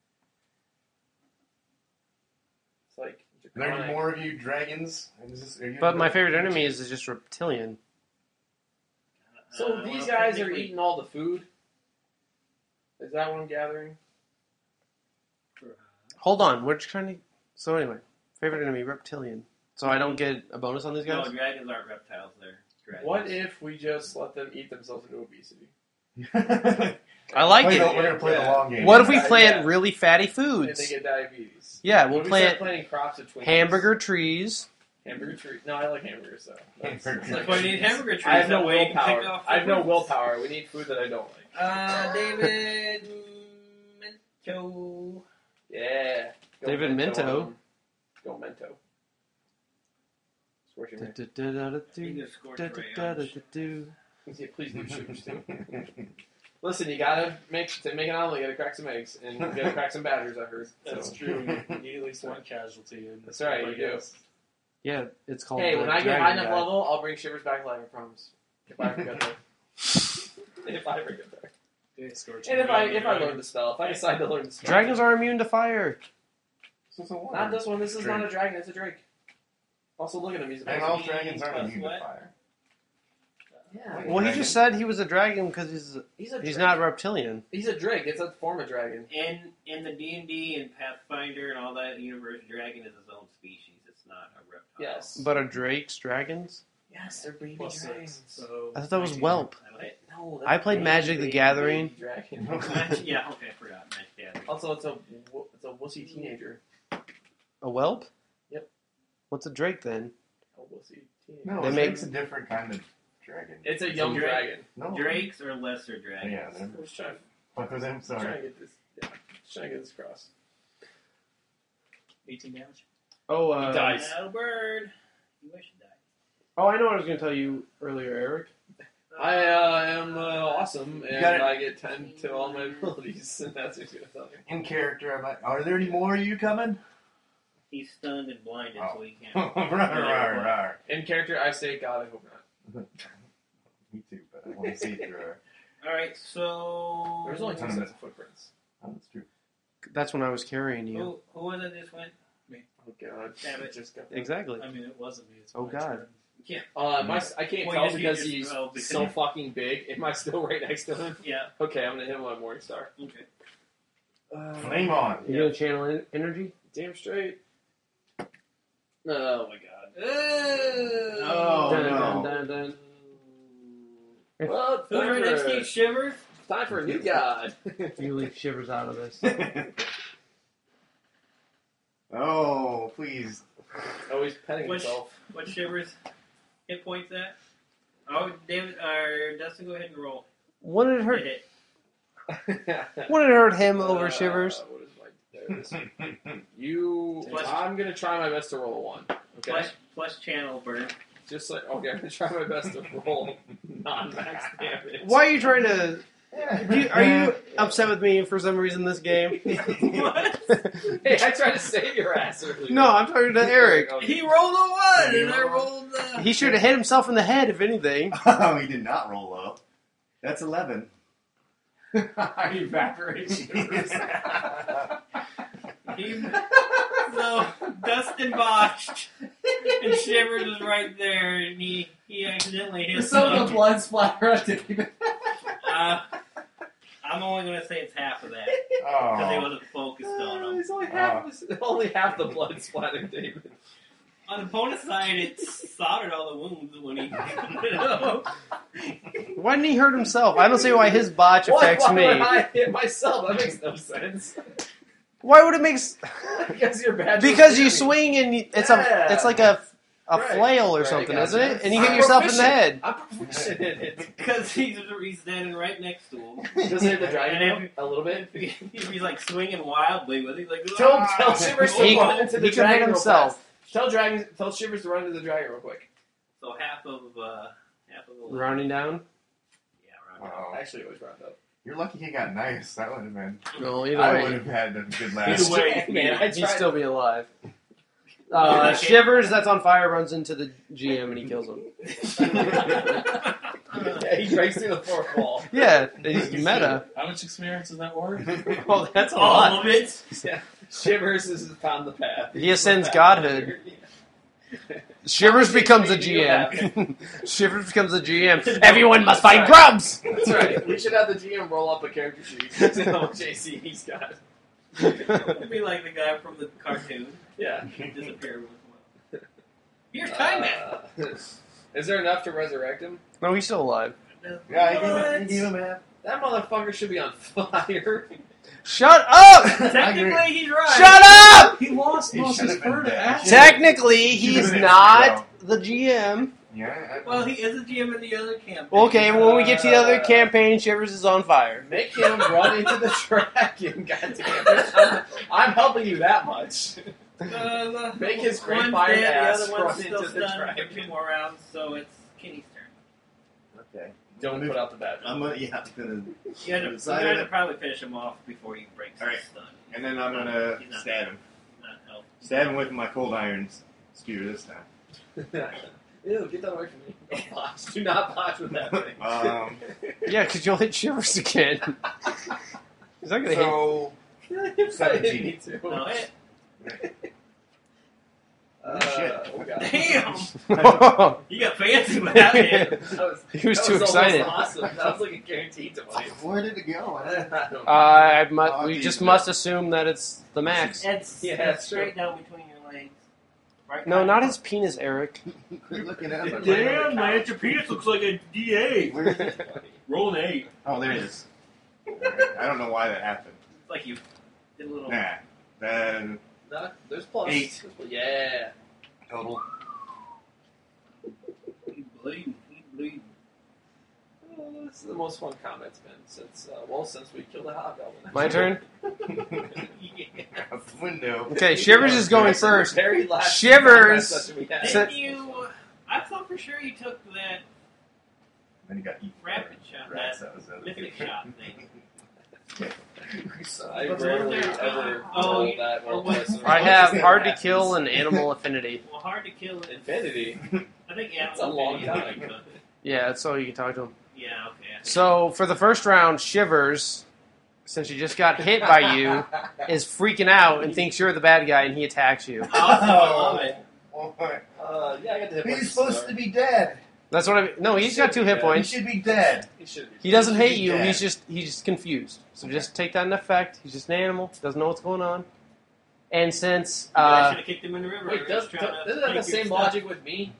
Speaker 2: It's like,
Speaker 4: There's
Speaker 2: draconic.
Speaker 4: more of you dragons. Are you
Speaker 1: But my favorite enemy is just reptilian.
Speaker 2: So
Speaker 3: Well,
Speaker 2: these guys are
Speaker 3: technically-
Speaker 2: eating all the food? Is that what I'm gathering?
Speaker 1: Hold on, we're trying to... So anyway, favorite enemy, reptilian. So I don't get a bonus on these
Speaker 3: No,
Speaker 1: guys?
Speaker 3: dragons aren't reptiles. They're dragons.
Speaker 2: What if we just let them eat themselves into obesity?
Speaker 1: I like
Speaker 4: We're
Speaker 1: it.
Speaker 4: going to play the long game.
Speaker 1: What if we
Speaker 2: Yeah,
Speaker 1: plant
Speaker 2: yeah.
Speaker 1: really fatty
Speaker 2: And
Speaker 1: foods?
Speaker 2: they get diabetes.
Speaker 1: Yeah,
Speaker 2: What
Speaker 1: we'll
Speaker 2: if we start
Speaker 1: plant
Speaker 2: planting crops of Twinkies?
Speaker 1: hamburger trees.
Speaker 2: Hamburger tree. No, I like hamburgers though.
Speaker 4: Hamburger
Speaker 3: That's why you need hamburger trees.
Speaker 2: I have no
Speaker 3: that way you can pick
Speaker 2: willpower.
Speaker 3: off
Speaker 2: I have no
Speaker 3: fruits.
Speaker 2: willpower. We need food that I don't like.
Speaker 3: David Minto.
Speaker 2: Yeah. Go
Speaker 1: David Minto.
Speaker 2: Go Mento. Scorching ray.
Speaker 3: You just scorch ray.
Speaker 2: Yeah, please do shooters too. Listen, you gotta make an omelet. You gotta crack some eggs and you gotta crack some batters. I heard.
Speaker 5: That's
Speaker 2: So.
Speaker 5: true. You need at least one casualty. In
Speaker 2: That's right,
Speaker 5: I
Speaker 2: you do.
Speaker 5: guess.
Speaker 1: Yeah, it's called
Speaker 2: Hey,
Speaker 1: the
Speaker 2: when I get
Speaker 1: dragon
Speaker 2: high enough
Speaker 1: guy.
Speaker 2: level, I'll bring Shivers back alive. I promise. If I ever get there. If I ever get there.
Speaker 5: Yeah, Scorch
Speaker 2: And if I
Speaker 5: Ray.
Speaker 2: learn the spell, if I decide to learn the spell.
Speaker 1: Dragons are immune to fire.
Speaker 2: Not this one. This is not a dragon. It's a drake. Also, look at him. He's
Speaker 4: And
Speaker 2: amazing.
Speaker 4: all dragons aren't
Speaker 3: Plus
Speaker 4: immune
Speaker 3: what?
Speaker 4: to fire.
Speaker 2: Yeah.
Speaker 1: Well, he just said he was a dragon because he's
Speaker 2: He's a
Speaker 1: he's
Speaker 2: drake.
Speaker 1: not reptilian.
Speaker 2: He's a drake. It's a form of dragon.
Speaker 3: In the D&D and Pathfinder and all that universe, dragon is its own species. It's not a reptile.
Speaker 2: Yes.
Speaker 1: But are drakes dragons?
Speaker 2: Yes, they're baby
Speaker 5: Plus
Speaker 2: dragons.
Speaker 5: 6. So
Speaker 1: I thought that was
Speaker 5: 19.
Speaker 1: whelp.
Speaker 2: No,
Speaker 1: I played Magic the Gathering.
Speaker 2: baby dragon.
Speaker 3: Yeah, okay, I forgot. Magic Gathering.
Speaker 2: Also, it's a wussy teenager.
Speaker 1: A whelp?
Speaker 2: Yep.
Speaker 1: What's a drake then?
Speaker 2: A wussy teenager.
Speaker 4: No,
Speaker 1: They
Speaker 4: it
Speaker 1: make-
Speaker 4: makes a different kind of dragon.
Speaker 2: It's a young
Speaker 3: drake.
Speaker 2: dragon.
Speaker 4: No.
Speaker 3: Drakes are lesser dragons.
Speaker 4: Yeah, they're
Speaker 2: I'm just trying,
Speaker 4: fuck with them.
Speaker 2: trying to
Speaker 4: Sorry.
Speaker 2: get this. Yeah, just trying to get this across.
Speaker 5: 18 damage.
Speaker 1: Oh,
Speaker 2: He dies.
Speaker 3: Little bird. You wish you died.
Speaker 1: Oh, I know what I was going to tell you earlier, Eric.
Speaker 2: I am awesome, and
Speaker 4: got it.
Speaker 2: I get 10 to all my abilities, and that's what he's going to tell you.
Speaker 4: In character, I'm like, are there any more of you coming?
Speaker 3: He's stunned and blinded,
Speaker 4: Oh.
Speaker 3: so he can't.
Speaker 4: Rawr.
Speaker 2: In character, I say, God, I hope not.
Speaker 4: Me too, but I want to see through her.
Speaker 3: All right, so
Speaker 2: There's only 2 sets of footprints.
Speaker 4: Oh, that's true.
Speaker 1: That's when I was carrying you.
Speaker 3: who was it? Just went.
Speaker 2: Oh, God.
Speaker 3: Damn it.
Speaker 2: Just got
Speaker 1: Exactly.
Speaker 5: I mean, it wasn't me. It's
Speaker 1: Oh,
Speaker 5: my
Speaker 1: God.
Speaker 5: turn.
Speaker 2: I can't
Speaker 3: Well,
Speaker 2: tell
Speaker 3: you
Speaker 2: because
Speaker 3: just
Speaker 2: he's
Speaker 3: rolled because
Speaker 2: so
Speaker 3: you-
Speaker 2: fucking big. Am I still right next to him?
Speaker 3: Yeah.
Speaker 2: Okay, I'm gonna hit him with Morning Star.
Speaker 3: Okay.
Speaker 4: Flame on.
Speaker 1: You're going to channel energy?
Speaker 2: Damn straight. Oh my God.
Speaker 4: Oh,
Speaker 1: Dun,
Speaker 4: no.
Speaker 1: dun, dun, dun.
Speaker 2: Well,
Speaker 3: Who's right next to you, Shivers?
Speaker 2: time for a new god.
Speaker 1: You leave Shivers out of this.
Speaker 4: Oh, please.
Speaker 2: Oh, he's petting
Speaker 3: Which-
Speaker 2: himself.
Speaker 3: What Shivers hit points at? Oh, David or Dustin, go ahead and roll.
Speaker 1: Wouldn't it hurt?
Speaker 3: Hit
Speaker 1: Wouldn't it hurt him over Shivers?
Speaker 2: What is my, there it is. You.
Speaker 3: Plus-
Speaker 2: I'm gonna try my best to roll a 1. Okay.
Speaker 3: plus channel burn.
Speaker 2: Just like okay, I'm gonna try my best to roll non-max damage.
Speaker 1: Why are you trying to... Are you upset with me for some reason this game?
Speaker 3: What?
Speaker 2: Hey, I tried to save your ass earlier.
Speaker 1: No, I'm talking to Eric.
Speaker 3: He rolled a 1, and I rolled.
Speaker 1: He should have hit himself in the head, if anything.
Speaker 4: Oh, he did not roll up. That's 11.
Speaker 5: I evaporate Shivers.
Speaker 3: So Dustin botched, and Shivers was right there, and he accidentally hit
Speaker 5: Some of the blood splatter on David.
Speaker 3: I'm only going to say it's half of that, because he
Speaker 4: Oh.
Speaker 3: wasn't focused on him.
Speaker 2: It's only half the blood splattered David.
Speaker 3: On the opponent's side, it soldered all the wounds when he
Speaker 1: Why didn't he hurt himself? I don't see why his botch affects
Speaker 2: Why
Speaker 1: me.
Speaker 2: would I hit myself? That makes no sense.
Speaker 1: Why would it make?
Speaker 2: Because you're bad.
Speaker 1: Because you swing and it's it's like a
Speaker 2: Right.
Speaker 1: flail or
Speaker 2: Right,
Speaker 1: something,
Speaker 2: gotcha.
Speaker 1: isn't it? And you hit
Speaker 2: I'm
Speaker 1: yourself in the
Speaker 2: proficient.
Speaker 1: head.
Speaker 2: I'm proficient in it.
Speaker 3: because he's standing right next to him.
Speaker 2: Does it hit the dragon
Speaker 3: And
Speaker 2: a little bit?
Speaker 3: He's like swinging wildly with it. He's like,
Speaker 2: Tell Shivers to
Speaker 1: He-
Speaker 2: run into the
Speaker 1: he can hit
Speaker 2: dragon real
Speaker 1: himself.
Speaker 2: fast. Tell Shivers to run into the dragon real quick.
Speaker 3: So half of the
Speaker 1: Rounding down.
Speaker 3: Yeah, round
Speaker 4: Wow.
Speaker 2: Actually, it was round up.
Speaker 4: You're lucky he got nice. That would have been.
Speaker 1: No, either
Speaker 4: I
Speaker 1: way.
Speaker 4: would have had a good
Speaker 3: Either
Speaker 4: laugh.
Speaker 3: way,
Speaker 2: Man, I
Speaker 1: He'd
Speaker 2: tried.
Speaker 1: still be alive.
Speaker 3: Okay.
Speaker 1: Shivers, that's on fire, runs into the GM and he kills him.
Speaker 2: Yeah, he breaks through the fourth wall.
Speaker 1: Yeah, he's meta.
Speaker 5: How much experience is that worth?
Speaker 1: Oh, that's a
Speaker 3: all
Speaker 1: lot.
Speaker 3: of it.
Speaker 2: Shivers has found the path.
Speaker 1: He ascends godhood. Shivers becomes a GM. Shivers becomes a GM. Everyone must find grubs!
Speaker 2: That's right. We should have the GM roll up a character sheet to see how much AC he's got.
Speaker 3: It'd be like the guy from the cartoon.
Speaker 2: Yeah.
Speaker 3: He disappeared with one. Here's Time Man.
Speaker 2: Is there enough to resurrect him?
Speaker 1: No, he's still alive.
Speaker 4: Yeah, he gave him half.
Speaker 2: That motherfucker should be on fire.
Speaker 1: Shut up!
Speaker 3: Technically, he's right.
Speaker 1: Shut up!
Speaker 5: He lost
Speaker 4: He
Speaker 5: most of his
Speaker 4: should've been
Speaker 5: fur to
Speaker 4: dead.
Speaker 5: acid.
Speaker 1: Technically,
Speaker 4: He
Speaker 1: he's
Speaker 4: should've been
Speaker 1: not the GM.
Speaker 4: Yeah.
Speaker 3: Well, he is a GM in the other campaign.
Speaker 1: Okay, when we get to the other campaign, Shivers is on fire.
Speaker 2: Make him run into the dragon, goddammit. I'm helping you that much. Make his great
Speaker 3: one's
Speaker 2: fire
Speaker 3: dead,
Speaker 2: ass
Speaker 3: the other one's
Speaker 2: run
Speaker 3: still
Speaker 2: into the
Speaker 3: stunned
Speaker 2: dragon.
Speaker 3: for 2 more rounds, so it's Kenny's turn.
Speaker 4: Okay.
Speaker 2: Don't put out the bad.
Speaker 4: I'm gonna
Speaker 3: You
Speaker 4: Decided
Speaker 3: had to
Speaker 4: it.
Speaker 3: probably finish him off before he breaks
Speaker 4: Alright.
Speaker 3: his stun.
Speaker 4: and then I'm gonna
Speaker 3: He's not-
Speaker 4: stab him.
Speaker 3: Not help.
Speaker 4: Stab him with my cold iron spear this time.
Speaker 2: Ew, get that away from me. Don't botch. Do not botch with that thing.
Speaker 1: Yeah, because you'll hit Shivers again. He's not going to hit.
Speaker 4: So
Speaker 2: You
Speaker 4: 17.
Speaker 2: hit me too.
Speaker 3: No, hit.
Speaker 4: Shit.
Speaker 2: Oh god.
Speaker 3: Damn! You got fancy with that hit.
Speaker 1: He was
Speaker 2: that
Speaker 1: too
Speaker 2: almost
Speaker 1: excited.
Speaker 2: Awesome. That was like a guaranteed to win.
Speaker 4: Where did it go?
Speaker 1: We just must assume that it's the max.
Speaker 3: It's,
Speaker 2: Yeah,
Speaker 3: it's
Speaker 2: that's
Speaker 3: straight down between your legs. Right
Speaker 1: No,
Speaker 3: down.
Speaker 1: not his penis, Eric.
Speaker 4: Quit looking at him.
Speaker 3: Damn, man, your penis looks like a D8.
Speaker 4: Where is it?
Speaker 3: Roll an 8.
Speaker 4: Oh, there it is. I don't know why that happened.
Speaker 3: It's like you did a little.
Speaker 4: Nah. Then
Speaker 2: No, there's plus.
Speaker 4: 8.
Speaker 2: Yeah.
Speaker 4: total.
Speaker 3: He's bleeding. He's bleeding.
Speaker 2: This is the most fun combat's been since we killed a hobgoblin.
Speaker 1: My turn?
Speaker 3: Yeah.
Speaker 4: Out the window.
Speaker 1: Okay, Shivers is going first.
Speaker 2: Very last
Speaker 1: Shivers.
Speaker 2: combat session we had.
Speaker 1: So-
Speaker 3: Didn't you? I thought for sure you took that
Speaker 4: Then he got eaten.
Speaker 3: rapid shot,
Speaker 4: Rats,
Speaker 3: that
Speaker 4: that was the other
Speaker 3: mythic
Speaker 4: thing.
Speaker 3: shot thing.
Speaker 2: I
Speaker 3: But
Speaker 2: rarely
Speaker 3: wasn't there-
Speaker 2: ever
Speaker 3: oh,
Speaker 2: roll
Speaker 3: you-
Speaker 2: that
Speaker 3: or
Speaker 2: well.
Speaker 3: what-
Speaker 2: twice.
Speaker 1: I have hard to kill and animal affinity.
Speaker 3: Well, hard to kill.
Speaker 2: Infinity.
Speaker 3: I think yeah.
Speaker 2: That's a long time.
Speaker 1: Yeah, that's all you can talk to him.
Speaker 3: Yeah. Okay.
Speaker 1: So for the first round, Shivers, since you just got hit by you, is freaking out and thinks you're the bad guy, and he attacks you.
Speaker 3: I love it.
Speaker 2: Yeah, I got the hit points
Speaker 4: He's supposed
Speaker 2: start.
Speaker 4: to be dead.
Speaker 1: That's what I. No, he's got 2 hit
Speaker 4: He
Speaker 1: points.
Speaker 4: should be dead.
Speaker 2: He should be.
Speaker 1: He doesn't
Speaker 4: He should
Speaker 1: hate
Speaker 4: be
Speaker 1: you.
Speaker 4: dead.
Speaker 1: He's just confused. So just take that in effect. He's just an animal. Doesn't know what's going on. And since
Speaker 3: I should have kicked him in the river.
Speaker 2: Wait,
Speaker 3: He was
Speaker 2: doesn't
Speaker 3: trying to
Speaker 2: that have the
Speaker 3: take your
Speaker 2: same
Speaker 3: stuff.
Speaker 2: logic with me?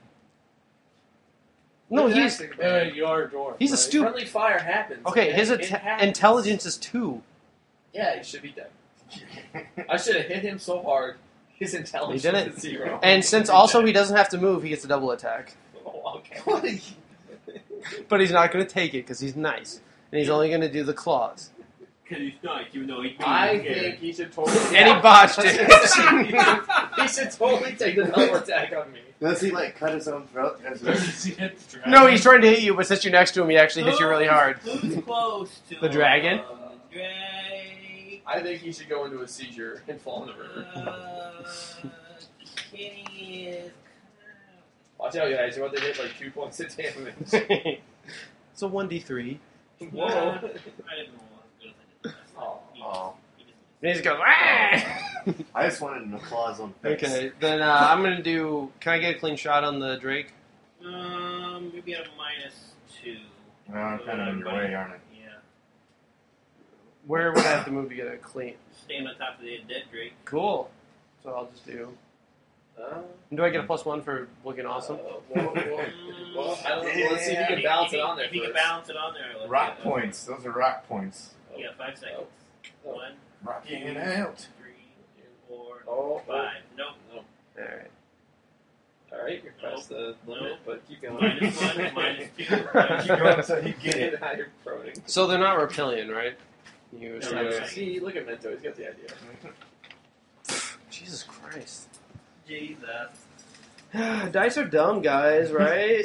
Speaker 1: no,
Speaker 2: What did
Speaker 1: he's
Speaker 2: I think about it?
Speaker 5: You are a dwarf.
Speaker 1: he's a
Speaker 5: right?
Speaker 1: stupid.
Speaker 2: Friendly fire happens.
Speaker 1: Okay, his
Speaker 2: It happens.
Speaker 1: intelligence is 2.
Speaker 2: Yeah, he should be dead. I should have hit him so hard. His intelligence
Speaker 1: He didn't.
Speaker 2: is 0.
Speaker 1: And since also he doesn't have to move, he gets a double attack.
Speaker 2: Oh, okay.
Speaker 1: But he's not going to take it because he's nice, and he's only going to do the claws.
Speaker 3: Because he's nice, even though he's
Speaker 2: I think he should totally.
Speaker 1: And he botched it.
Speaker 2: He should totally take the double attack on me.
Speaker 4: Does he like cut his own throat? As
Speaker 5: Does he hit the dragon?
Speaker 1: No, he's trying to hit you, but since you're next to him, he actually hits you really hard.
Speaker 3: Who's close to
Speaker 1: The dragon?
Speaker 3: The dragon.
Speaker 2: I think he should go into a seizure and fall in the river.
Speaker 3: Kenny is.
Speaker 2: Watch out, guys. You're about to get like 2 points of damage.
Speaker 1: It's a 1d3.
Speaker 2: Whoa.
Speaker 3: I didn't roll
Speaker 4: Oh.
Speaker 1: And he just goes, ah!
Speaker 4: I just wanted an applause on face.
Speaker 1: Okay, then I'm going to do... Can I get a clean shot on the Drake?
Speaker 3: Maybe at a -2.
Speaker 4: Well, I'm kind of in your way, aren't I?
Speaker 3: Yeah.
Speaker 1: Where would I have to move to get a clean?
Speaker 3: Stand on top of the dead Drake.
Speaker 1: Cool. So I'll just do... Do I get a +1 for looking awesome?
Speaker 2: Well, I don't know. Well, let's see if you can balance it on there
Speaker 3: If you can
Speaker 2: first.
Speaker 3: balance it on there. let's
Speaker 4: Rock
Speaker 3: get
Speaker 4: points. Those are rock points.
Speaker 3: You got 5 seconds.
Speaker 2: Oh.
Speaker 3: 1,
Speaker 4: Rocking it out.
Speaker 3: 3, 4,
Speaker 2: Oh,
Speaker 3: 5. Nope.
Speaker 1: Alright.
Speaker 2: Alright, you're past the limit,
Speaker 3: Nope.
Speaker 2: but keep going.
Speaker 3: -1, -2.
Speaker 4: Keep going until you get it.
Speaker 2: Now you're proning.
Speaker 1: So they're not reptilian, right? You
Speaker 3: No,
Speaker 1: assume-
Speaker 3: right.
Speaker 2: See, look at Mento. He's got the idea.
Speaker 1: Jesus Christ.
Speaker 3: Jesus.
Speaker 1: Dice are dumb, guys, right?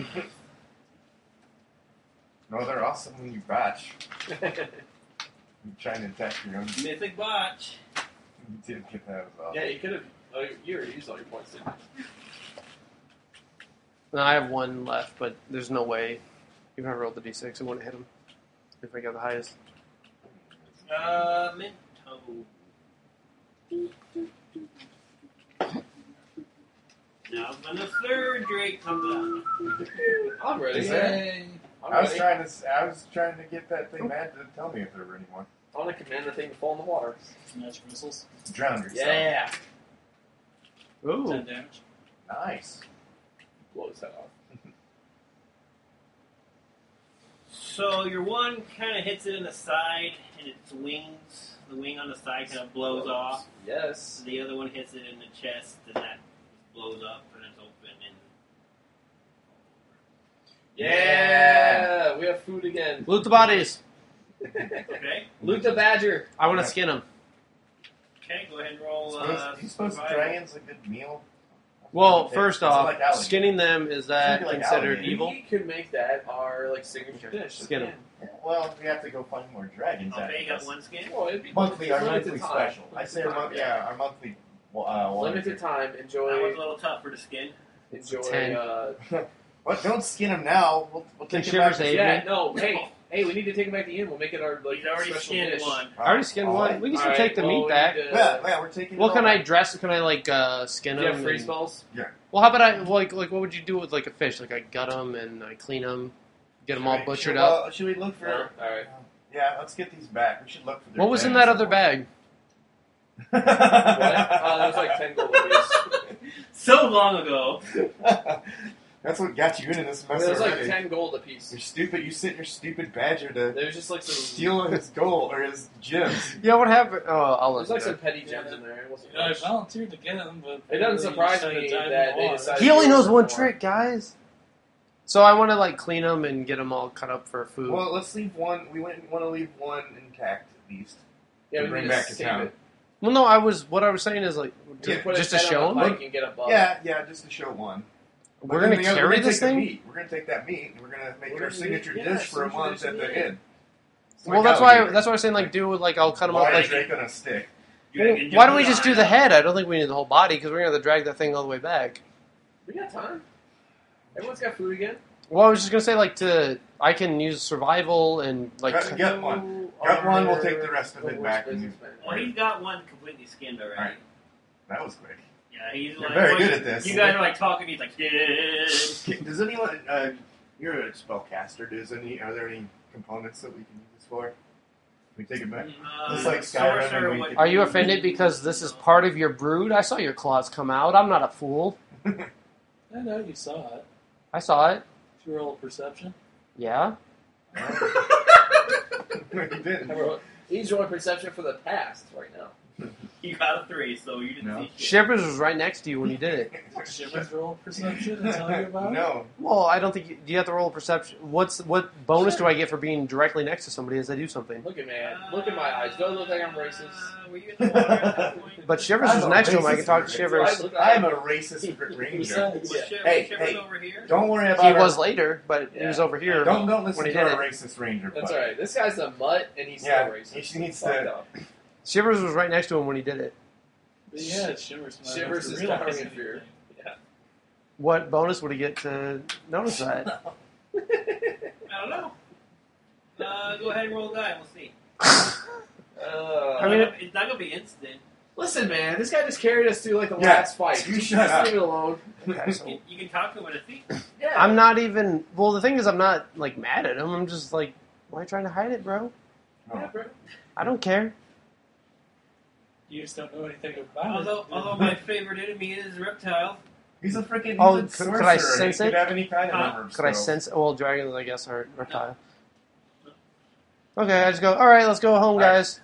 Speaker 4: No, they're awesome when you batch. You're trying to attack your own.
Speaker 3: Mythic botch.
Speaker 4: You did get that as well.
Speaker 2: Yeah, you could have. Oh, you already used all your points, didn't you?
Speaker 1: No, I have 1 left, but there's no way. Even if I rolled the d6, it wouldn't hit him. If I got the highest.
Speaker 3: Minto. Now when the third Drake comes out.
Speaker 2: I'm ready.
Speaker 4: Is there?
Speaker 2: I'm
Speaker 4: I was
Speaker 2: ready.
Speaker 4: trying to get that thing mad to tell me if there were any more.
Speaker 2: I want to command the thing to fall in the water.
Speaker 5: Magic missiles.
Speaker 4: Drown yourself.
Speaker 2: Yeah.
Speaker 1: Ooh.
Speaker 5: 10 damage.
Speaker 4: Nice.
Speaker 2: Blow his head off.
Speaker 3: So your one kind of hits it in the side, and its wings, the wing on the side kind of blows off.
Speaker 2: Yes.
Speaker 3: The other one hits it in the chest, and that blows up, and it's open. And
Speaker 2: Yeah. We have food again.
Speaker 1: Loot the bodies.
Speaker 3: okay,
Speaker 2: Loot the badger.
Speaker 1: I want to skin them.
Speaker 3: okay, go ahead and roll.
Speaker 4: You suppose
Speaker 3: survival.
Speaker 4: dragons a good meal?
Speaker 1: Well,
Speaker 4: Is
Speaker 1: first
Speaker 4: it
Speaker 1: off,
Speaker 4: like alligator?
Speaker 1: skinning them, is that
Speaker 4: It's like
Speaker 1: considered
Speaker 4: alligator.
Speaker 1: evil?
Speaker 2: We could make that our signature
Speaker 1: Okay.
Speaker 2: dish.
Speaker 1: Skin 'em.
Speaker 4: Yeah, well, we have to go find more dragons.
Speaker 3: Okay,
Speaker 4: after
Speaker 3: you got
Speaker 4: this.
Speaker 3: 1 skin.
Speaker 2: Well, it'd be
Speaker 4: Monthly, our
Speaker 2: limited
Speaker 4: monthly
Speaker 2: time.
Speaker 4: special. I say our
Speaker 2: Limited
Speaker 4: monthly,
Speaker 2: time,
Speaker 4: our monthly.
Speaker 2: Limited time.
Speaker 3: That was
Speaker 2: Enjoy.
Speaker 3: a little tough for the skin.
Speaker 2: Enjoy.
Speaker 1: 10.
Speaker 4: What? Don't skin them now. We'll
Speaker 1: Can
Speaker 4: take it back.
Speaker 1: Shivers save
Speaker 2: Yeah.
Speaker 1: me?
Speaker 2: No. Hey. We need to take him back to the inn. We'll make it our
Speaker 3: He's already
Speaker 2: special
Speaker 3: skinned
Speaker 2: dish.
Speaker 3: one.
Speaker 1: I already skinned one. We can still take the meat back.
Speaker 4: Yeah, we're taking.
Speaker 1: Well,
Speaker 4: it
Speaker 1: can
Speaker 4: all
Speaker 1: I
Speaker 4: back.
Speaker 1: dress? Can I skin
Speaker 2: Do you
Speaker 1: them?
Speaker 2: have free
Speaker 1: and-
Speaker 2: spells?
Speaker 1: Well, how about I like what would you do with like a fish? Like I gut them and I clean them, get them all butchered up.
Speaker 4: Well, should we look for?
Speaker 2: No? All right.
Speaker 4: Yeah, let's get these back. We should look for. Their
Speaker 1: What was in that other bag?
Speaker 2: What? That was like 10 gold apiece.
Speaker 3: So long ago.
Speaker 4: That's what got you into this mess.
Speaker 2: It was like
Speaker 4: already.
Speaker 2: 10 gold apiece.
Speaker 4: You're stupid. You sent your stupid badger to
Speaker 2: There's just like some.
Speaker 4: steal his gold or his gems.
Speaker 1: Yeah, what happened? Oh, I'll
Speaker 2: There's
Speaker 1: listen.
Speaker 2: like
Speaker 1: to
Speaker 2: some petty gems in there. It wasn't
Speaker 5: I
Speaker 2: much.
Speaker 5: volunteered to get them, but
Speaker 2: It doesn't surprise
Speaker 5: decided
Speaker 2: me
Speaker 5: to dive in
Speaker 2: that
Speaker 5: the
Speaker 2: they
Speaker 5: water.
Speaker 2: decided-
Speaker 1: He only knows one trick, guys. So I want to clean them and get them all cut up for food.
Speaker 4: Well, let's leave one. We want to leave one intact at least.
Speaker 2: Yeah, we
Speaker 4: Bring
Speaker 2: need
Speaker 4: back
Speaker 2: to
Speaker 4: to
Speaker 2: save
Speaker 4: town.
Speaker 2: it.
Speaker 1: Well, no, what I was saying is
Speaker 2: You can put
Speaker 1: just to
Speaker 2: his head
Speaker 1: show
Speaker 2: on a
Speaker 1: them.
Speaker 2: pike and get a buff.
Speaker 4: Yeah, just to show one.
Speaker 1: We're
Speaker 4: But
Speaker 1: gonna
Speaker 4: then the other-
Speaker 1: carry
Speaker 4: we're gonna
Speaker 1: this
Speaker 4: take the
Speaker 1: thing.
Speaker 4: meat. We're gonna take that meat and we're gonna make
Speaker 2: We're
Speaker 4: our
Speaker 2: gonna
Speaker 4: signature
Speaker 2: make-
Speaker 4: dish for a
Speaker 2: signature
Speaker 4: month
Speaker 2: dish
Speaker 4: at
Speaker 2: in
Speaker 4: the
Speaker 2: the
Speaker 4: inn. It's
Speaker 1: Well,
Speaker 4: like
Speaker 1: that's why
Speaker 4: alligator.
Speaker 1: I was saying I'll cut them up
Speaker 4: Why
Speaker 1: like.
Speaker 4: Drake on a stick?
Speaker 1: Why don't we just do the head? I don't think we need the whole body because we're gonna have to drag that thing all the way back.
Speaker 2: We got time. Everyone's got food again.
Speaker 1: Well, I was just gonna say I can use survival and
Speaker 4: Gut one. Gut one. We'll take the rest of it back. And
Speaker 3: Well, he's got one completely skinned already.
Speaker 4: Alright. That was quick.
Speaker 3: Yeah, he's
Speaker 4: You're very good at this.
Speaker 3: You guys are talking. He's like, yeah.
Speaker 4: Does anyone? You're a spellcaster. Are there any components that we can use this for? Can we take it back? Just like Skyrim,
Speaker 3: Sorcerer,
Speaker 4: and we
Speaker 3: what-
Speaker 4: could-
Speaker 1: Are you offended because this is part of your brood? I saw your claws come out. I'm not a fool.
Speaker 5: I know you saw it.
Speaker 1: I saw it.
Speaker 5: If you roll a perception.
Speaker 1: Yeah.
Speaker 4: You did.
Speaker 2: He's rolling perception for the past right now.
Speaker 3: You got a 3, so you didn't
Speaker 4: No.
Speaker 3: see shit.
Speaker 1: Shivers was right next to you when you did it.
Speaker 5: Shivers roll perception and tell you about it?
Speaker 4: No.
Speaker 1: Well, I don't think do you have to roll a perception. What bonus do I get for being directly next to somebody as I do something?
Speaker 2: Look at man. Look in my eyes. Do I look like I'm racist?
Speaker 3: Were you in the water at that point?
Speaker 1: But Shivers
Speaker 4: I'm
Speaker 1: was
Speaker 4: a
Speaker 1: next to him. I
Speaker 4: racist
Speaker 1: can talk to
Speaker 4: nerd.
Speaker 1: Shivers.
Speaker 4: I'm a racist ranger.
Speaker 5: Besides,
Speaker 3: Was
Speaker 2: Yeah.
Speaker 3: Shivers
Speaker 4: Hey.
Speaker 3: over here?
Speaker 4: Don't worry about
Speaker 1: He
Speaker 4: our-
Speaker 1: was later, but he was over here.
Speaker 4: Don't
Speaker 1: when
Speaker 4: listen
Speaker 1: he
Speaker 4: to
Speaker 1: did
Speaker 4: our
Speaker 1: it.
Speaker 4: racist ranger.
Speaker 2: That's
Speaker 4: buddy.
Speaker 2: alright. This guy's a mutt and he's
Speaker 4: Yeah,
Speaker 2: still racist.
Speaker 4: he needs
Speaker 2: Fucked
Speaker 4: to.
Speaker 2: up.
Speaker 1: Shivers was right next to him when he did it.
Speaker 5: But yeah, Shivers. might
Speaker 2: Shivers
Speaker 5: have to
Speaker 2: is
Speaker 5: realize
Speaker 2: cowering in
Speaker 5: anything.
Speaker 2: fear.
Speaker 1: What bonus would he get to notice that?
Speaker 3: I don't know. Go ahead and roll a die. We'll see.
Speaker 1: I mean,
Speaker 3: it's not gonna be instant.
Speaker 2: listen, man, this guy just carried us through like the
Speaker 4: Yeah,
Speaker 2: last fight.
Speaker 4: you
Speaker 2: Just
Speaker 4: shut up.
Speaker 2: leave it alone.
Speaker 3: You can talk to him at his feet.
Speaker 2: Yeah.
Speaker 1: I'm not even. Well, the thing is, I'm not like mad at him. I'm just like, why are you trying to hide it, bro?
Speaker 2: Yeah, bro.
Speaker 1: I don't care.
Speaker 5: You just don't know anything about it.
Speaker 3: Although my favorite enemy is Reptile.
Speaker 4: He's a freaking.
Speaker 1: Oh,
Speaker 4: he's a
Speaker 1: could I
Speaker 4: sorcerer.
Speaker 1: sense
Speaker 4: He
Speaker 1: it?
Speaker 4: could have any kind of
Speaker 3: Huh?
Speaker 4: number of
Speaker 1: Could I
Speaker 4: spells.
Speaker 1: sense? Well, dragons, I guess, are reptile. Okay, I just go. All right, let's go home, guys.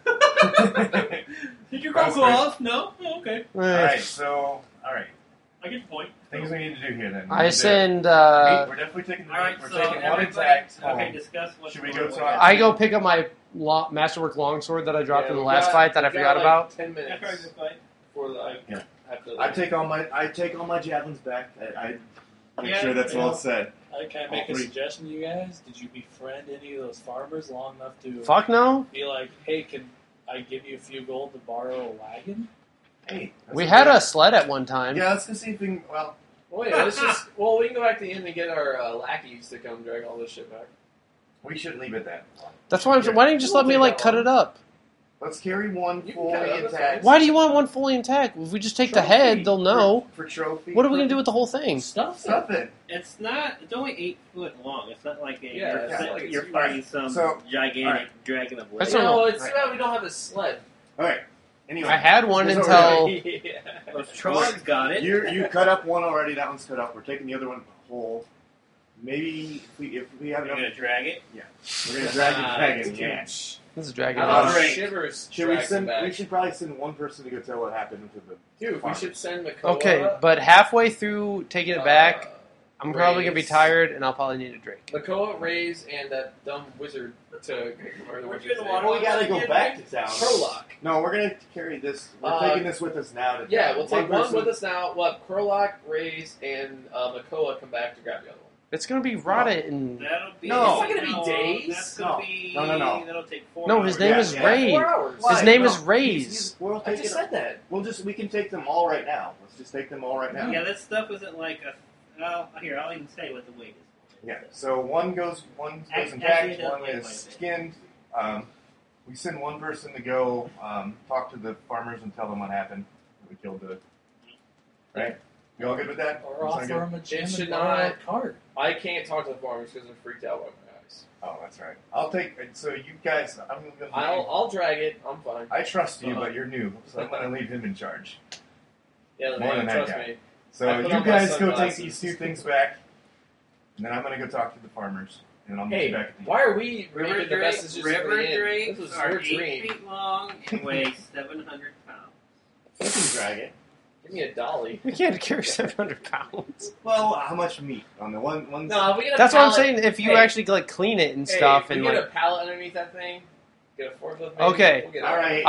Speaker 3: Did your
Speaker 4: That's
Speaker 3: go off? No? Oh, okay.
Speaker 4: Alright, so, alright.
Speaker 3: I get the point.
Speaker 4: Things we need to do here then.
Speaker 1: I send.
Speaker 4: We're definitely taking the
Speaker 3: Alright,
Speaker 4: we're
Speaker 3: so
Speaker 4: taking one
Speaker 3: everybody...
Speaker 4: attack home.
Speaker 3: Okay, discuss what's
Speaker 4: Should we
Speaker 3: going
Speaker 4: go
Speaker 3: on.
Speaker 4: to
Speaker 1: I go pick up my masterwork longsword that I dropped in the last fight that I forgot about.
Speaker 2: 10
Speaker 3: After I
Speaker 2: minutes
Speaker 3: just fight.
Speaker 2: before the
Speaker 4: Yeah.
Speaker 2: have to.
Speaker 4: I take all my javelins back. I make
Speaker 3: Yeah,
Speaker 4: sure that's
Speaker 5: yeah.
Speaker 4: well said.
Speaker 5: Can I make a suggestion to you guys? Did you befriend any of those farmers long enough to
Speaker 1: Fuck no.
Speaker 5: be like, hey, can I give you a few gold to borrow a wagon?
Speaker 4: Hey, that's
Speaker 1: We
Speaker 4: a
Speaker 1: had
Speaker 4: good-
Speaker 1: a sled at one time.
Speaker 4: Yeah, let's go see if we can. Well,
Speaker 2: Well, yeah, let's just. Well, we can go back to the inn and get our lackeys to come drag all this shit back.
Speaker 4: we shouldn't leave it that.
Speaker 1: That's why. Why don't you just let me like cut it up?
Speaker 4: Let's carry one
Speaker 2: You can
Speaker 4: fully
Speaker 2: cut it up, that's
Speaker 4: intact.
Speaker 1: Why do you want one fully intact? If we just take the head, they'll know.
Speaker 4: For trophy.
Speaker 1: What are we gonna do with the whole thing?
Speaker 5: Stuff
Speaker 4: Stuff it.
Speaker 3: It's not. It's only 8 foot long. It's not like
Speaker 2: Yeah,
Speaker 3: you're,
Speaker 2: it's not like it's
Speaker 3: you're
Speaker 2: huge.
Speaker 3: fighting some
Speaker 4: So,
Speaker 3: gigantic
Speaker 4: alright.
Speaker 3: dragon of
Speaker 1: That's
Speaker 3: wood.
Speaker 1: not-
Speaker 2: No, it's too bad we don't have a sled.
Speaker 4: Alright. Anyway.
Speaker 1: I had one
Speaker 4: There's
Speaker 1: until.
Speaker 2: yeah.
Speaker 3: Those Trogs got it.
Speaker 4: You cut up one already. That one's cut up. We're taking the other one whole. Maybe if we have
Speaker 3: You're
Speaker 4: enough,
Speaker 3: gonna drag it.
Speaker 4: we're gonna drag the dragon.
Speaker 2: it's
Speaker 4: Yeah.
Speaker 2: huge.
Speaker 1: This is dragon.
Speaker 2: How about
Speaker 4: Alright.
Speaker 2: Shivers
Speaker 4: Should we
Speaker 2: drags
Speaker 4: send?
Speaker 2: them back?
Speaker 4: We should probably send one person to go tell what happened to the.
Speaker 2: Dude, we
Speaker 4: farmers.
Speaker 2: should send Makoa.
Speaker 1: Okay, but halfway through taking it back, I'm probably gonna be
Speaker 2: Raise.
Speaker 1: tired and I'll probably need a drink.
Speaker 2: Makoa, Rays, and that dumb wizard to. Or
Speaker 3: We're
Speaker 2: what's
Speaker 3: doing
Speaker 2: his
Speaker 3: the
Speaker 2: name?
Speaker 3: water.
Speaker 4: Well, we gotta go back to town.
Speaker 2: Krolok.
Speaker 4: No, we're gonna carry this. We're taking this with us now. To
Speaker 2: Yeah,
Speaker 4: town.
Speaker 2: we'll take one
Speaker 4: person-
Speaker 2: with us now. We'll have Krolok, Rays, and Makoa come back to grab the other one.
Speaker 1: It's gonna be rotted and.
Speaker 3: That'll be.
Speaker 4: No.
Speaker 2: It's not gonna be days.
Speaker 3: That's gonna
Speaker 4: No.
Speaker 3: be.
Speaker 4: No.
Speaker 3: That'll take 4
Speaker 1: No,
Speaker 3: hours.
Speaker 1: his name is
Speaker 4: Yeah,
Speaker 1: Ray.
Speaker 2: 4 hours.
Speaker 4: Why?
Speaker 1: His name
Speaker 4: No,
Speaker 1: is Rays.
Speaker 4: We'll
Speaker 2: I
Speaker 4: take
Speaker 2: just
Speaker 4: it.
Speaker 2: said that.
Speaker 4: We can take them all right now. Let's just take them all right now.
Speaker 3: Yeah, this stuff isn't like a. Well, here, I'll even say what the weight is.
Speaker 4: Yeah. So one goes
Speaker 3: Actually,
Speaker 4: intact,
Speaker 3: it does
Speaker 4: one
Speaker 3: weigh
Speaker 4: is
Speaker 3: quite a bit.
Speaker 4: skinned. We send one person to go talk to the farmers and tell them what happened. We killed the. Right. You all good with that?
Speaker 5: Or
Speaker 4: Sound
Speaker 5: offer
Speaker 4: good?
Speaker 5: him a gem
Speaker 2: should
Speaker 5: and borrow
Speaker 2: not-
Speaker 5: a card.
Speaker 2: I can't talk to the farmers because they're freaked out by my eyes.
Speaker 4: Oh, that's right. I'll take. So you guys, I'm gonna.
Speaker 2: I'll drag it. I'm fine.
Speaker 4: I trust you,
Speaker 2: Uh-huh.
Speaker 4: but you're new, so I'm gonna leave him in charge.
Speaker 2: Yeah,
Speaker 4: More than
Speaker 2: man,
Speaker 4: that
Speaker 2: trust
Speaker 4: guy.
Speaker 2: me.
Speaker 4: So
Speaker 2: I put
Speaker 4: you
Speaker 2: on my
Speaker 4: guys go take
Speaker 2: sunglasses.
Speaker 4: these two things back, and then I'm gonna go talk to the farmers, and I'll meet
Speaker 2: Hey,
Speaker 4: you back at the.
Speaker 2: why are we
Speaker 3: River
Speaker 2: making the messages for
Speaker 3: River
Speaker 2: the inn?
Speaker 3: drapes
Speaker 2: This was
Speaker 3: are
Speaker 2: your
Speaker 3: 8
Speaker 2: dream.
Speaker 3: feet long and weigh 700 pounds.
Speaker 4: You can drag it.
Speaker 2: Give me a dolly.
Speaker 1: We can't carry 700 pounds.
Speaker 4: Well, how much meat on the one?
Speaker 2: No, if we get a
Speaker 1: That's what I'm
Speaker 2: pallet-
Speaker 1: saying. If you
Speaker 2: Hey.
Speaker 1: actually like clean it and
Speaker 2: Hey,
Speaker 1: stuff,
Speaker 2: if we
Speaker 1: and
Speaker 2: get
Speaker 1: like,
Speaker 2: a pallet underneath that thing, get a forklift. Maybe,
Speaker 1: Okay.
Speaker 2: We'll get
Speaker 4: All right.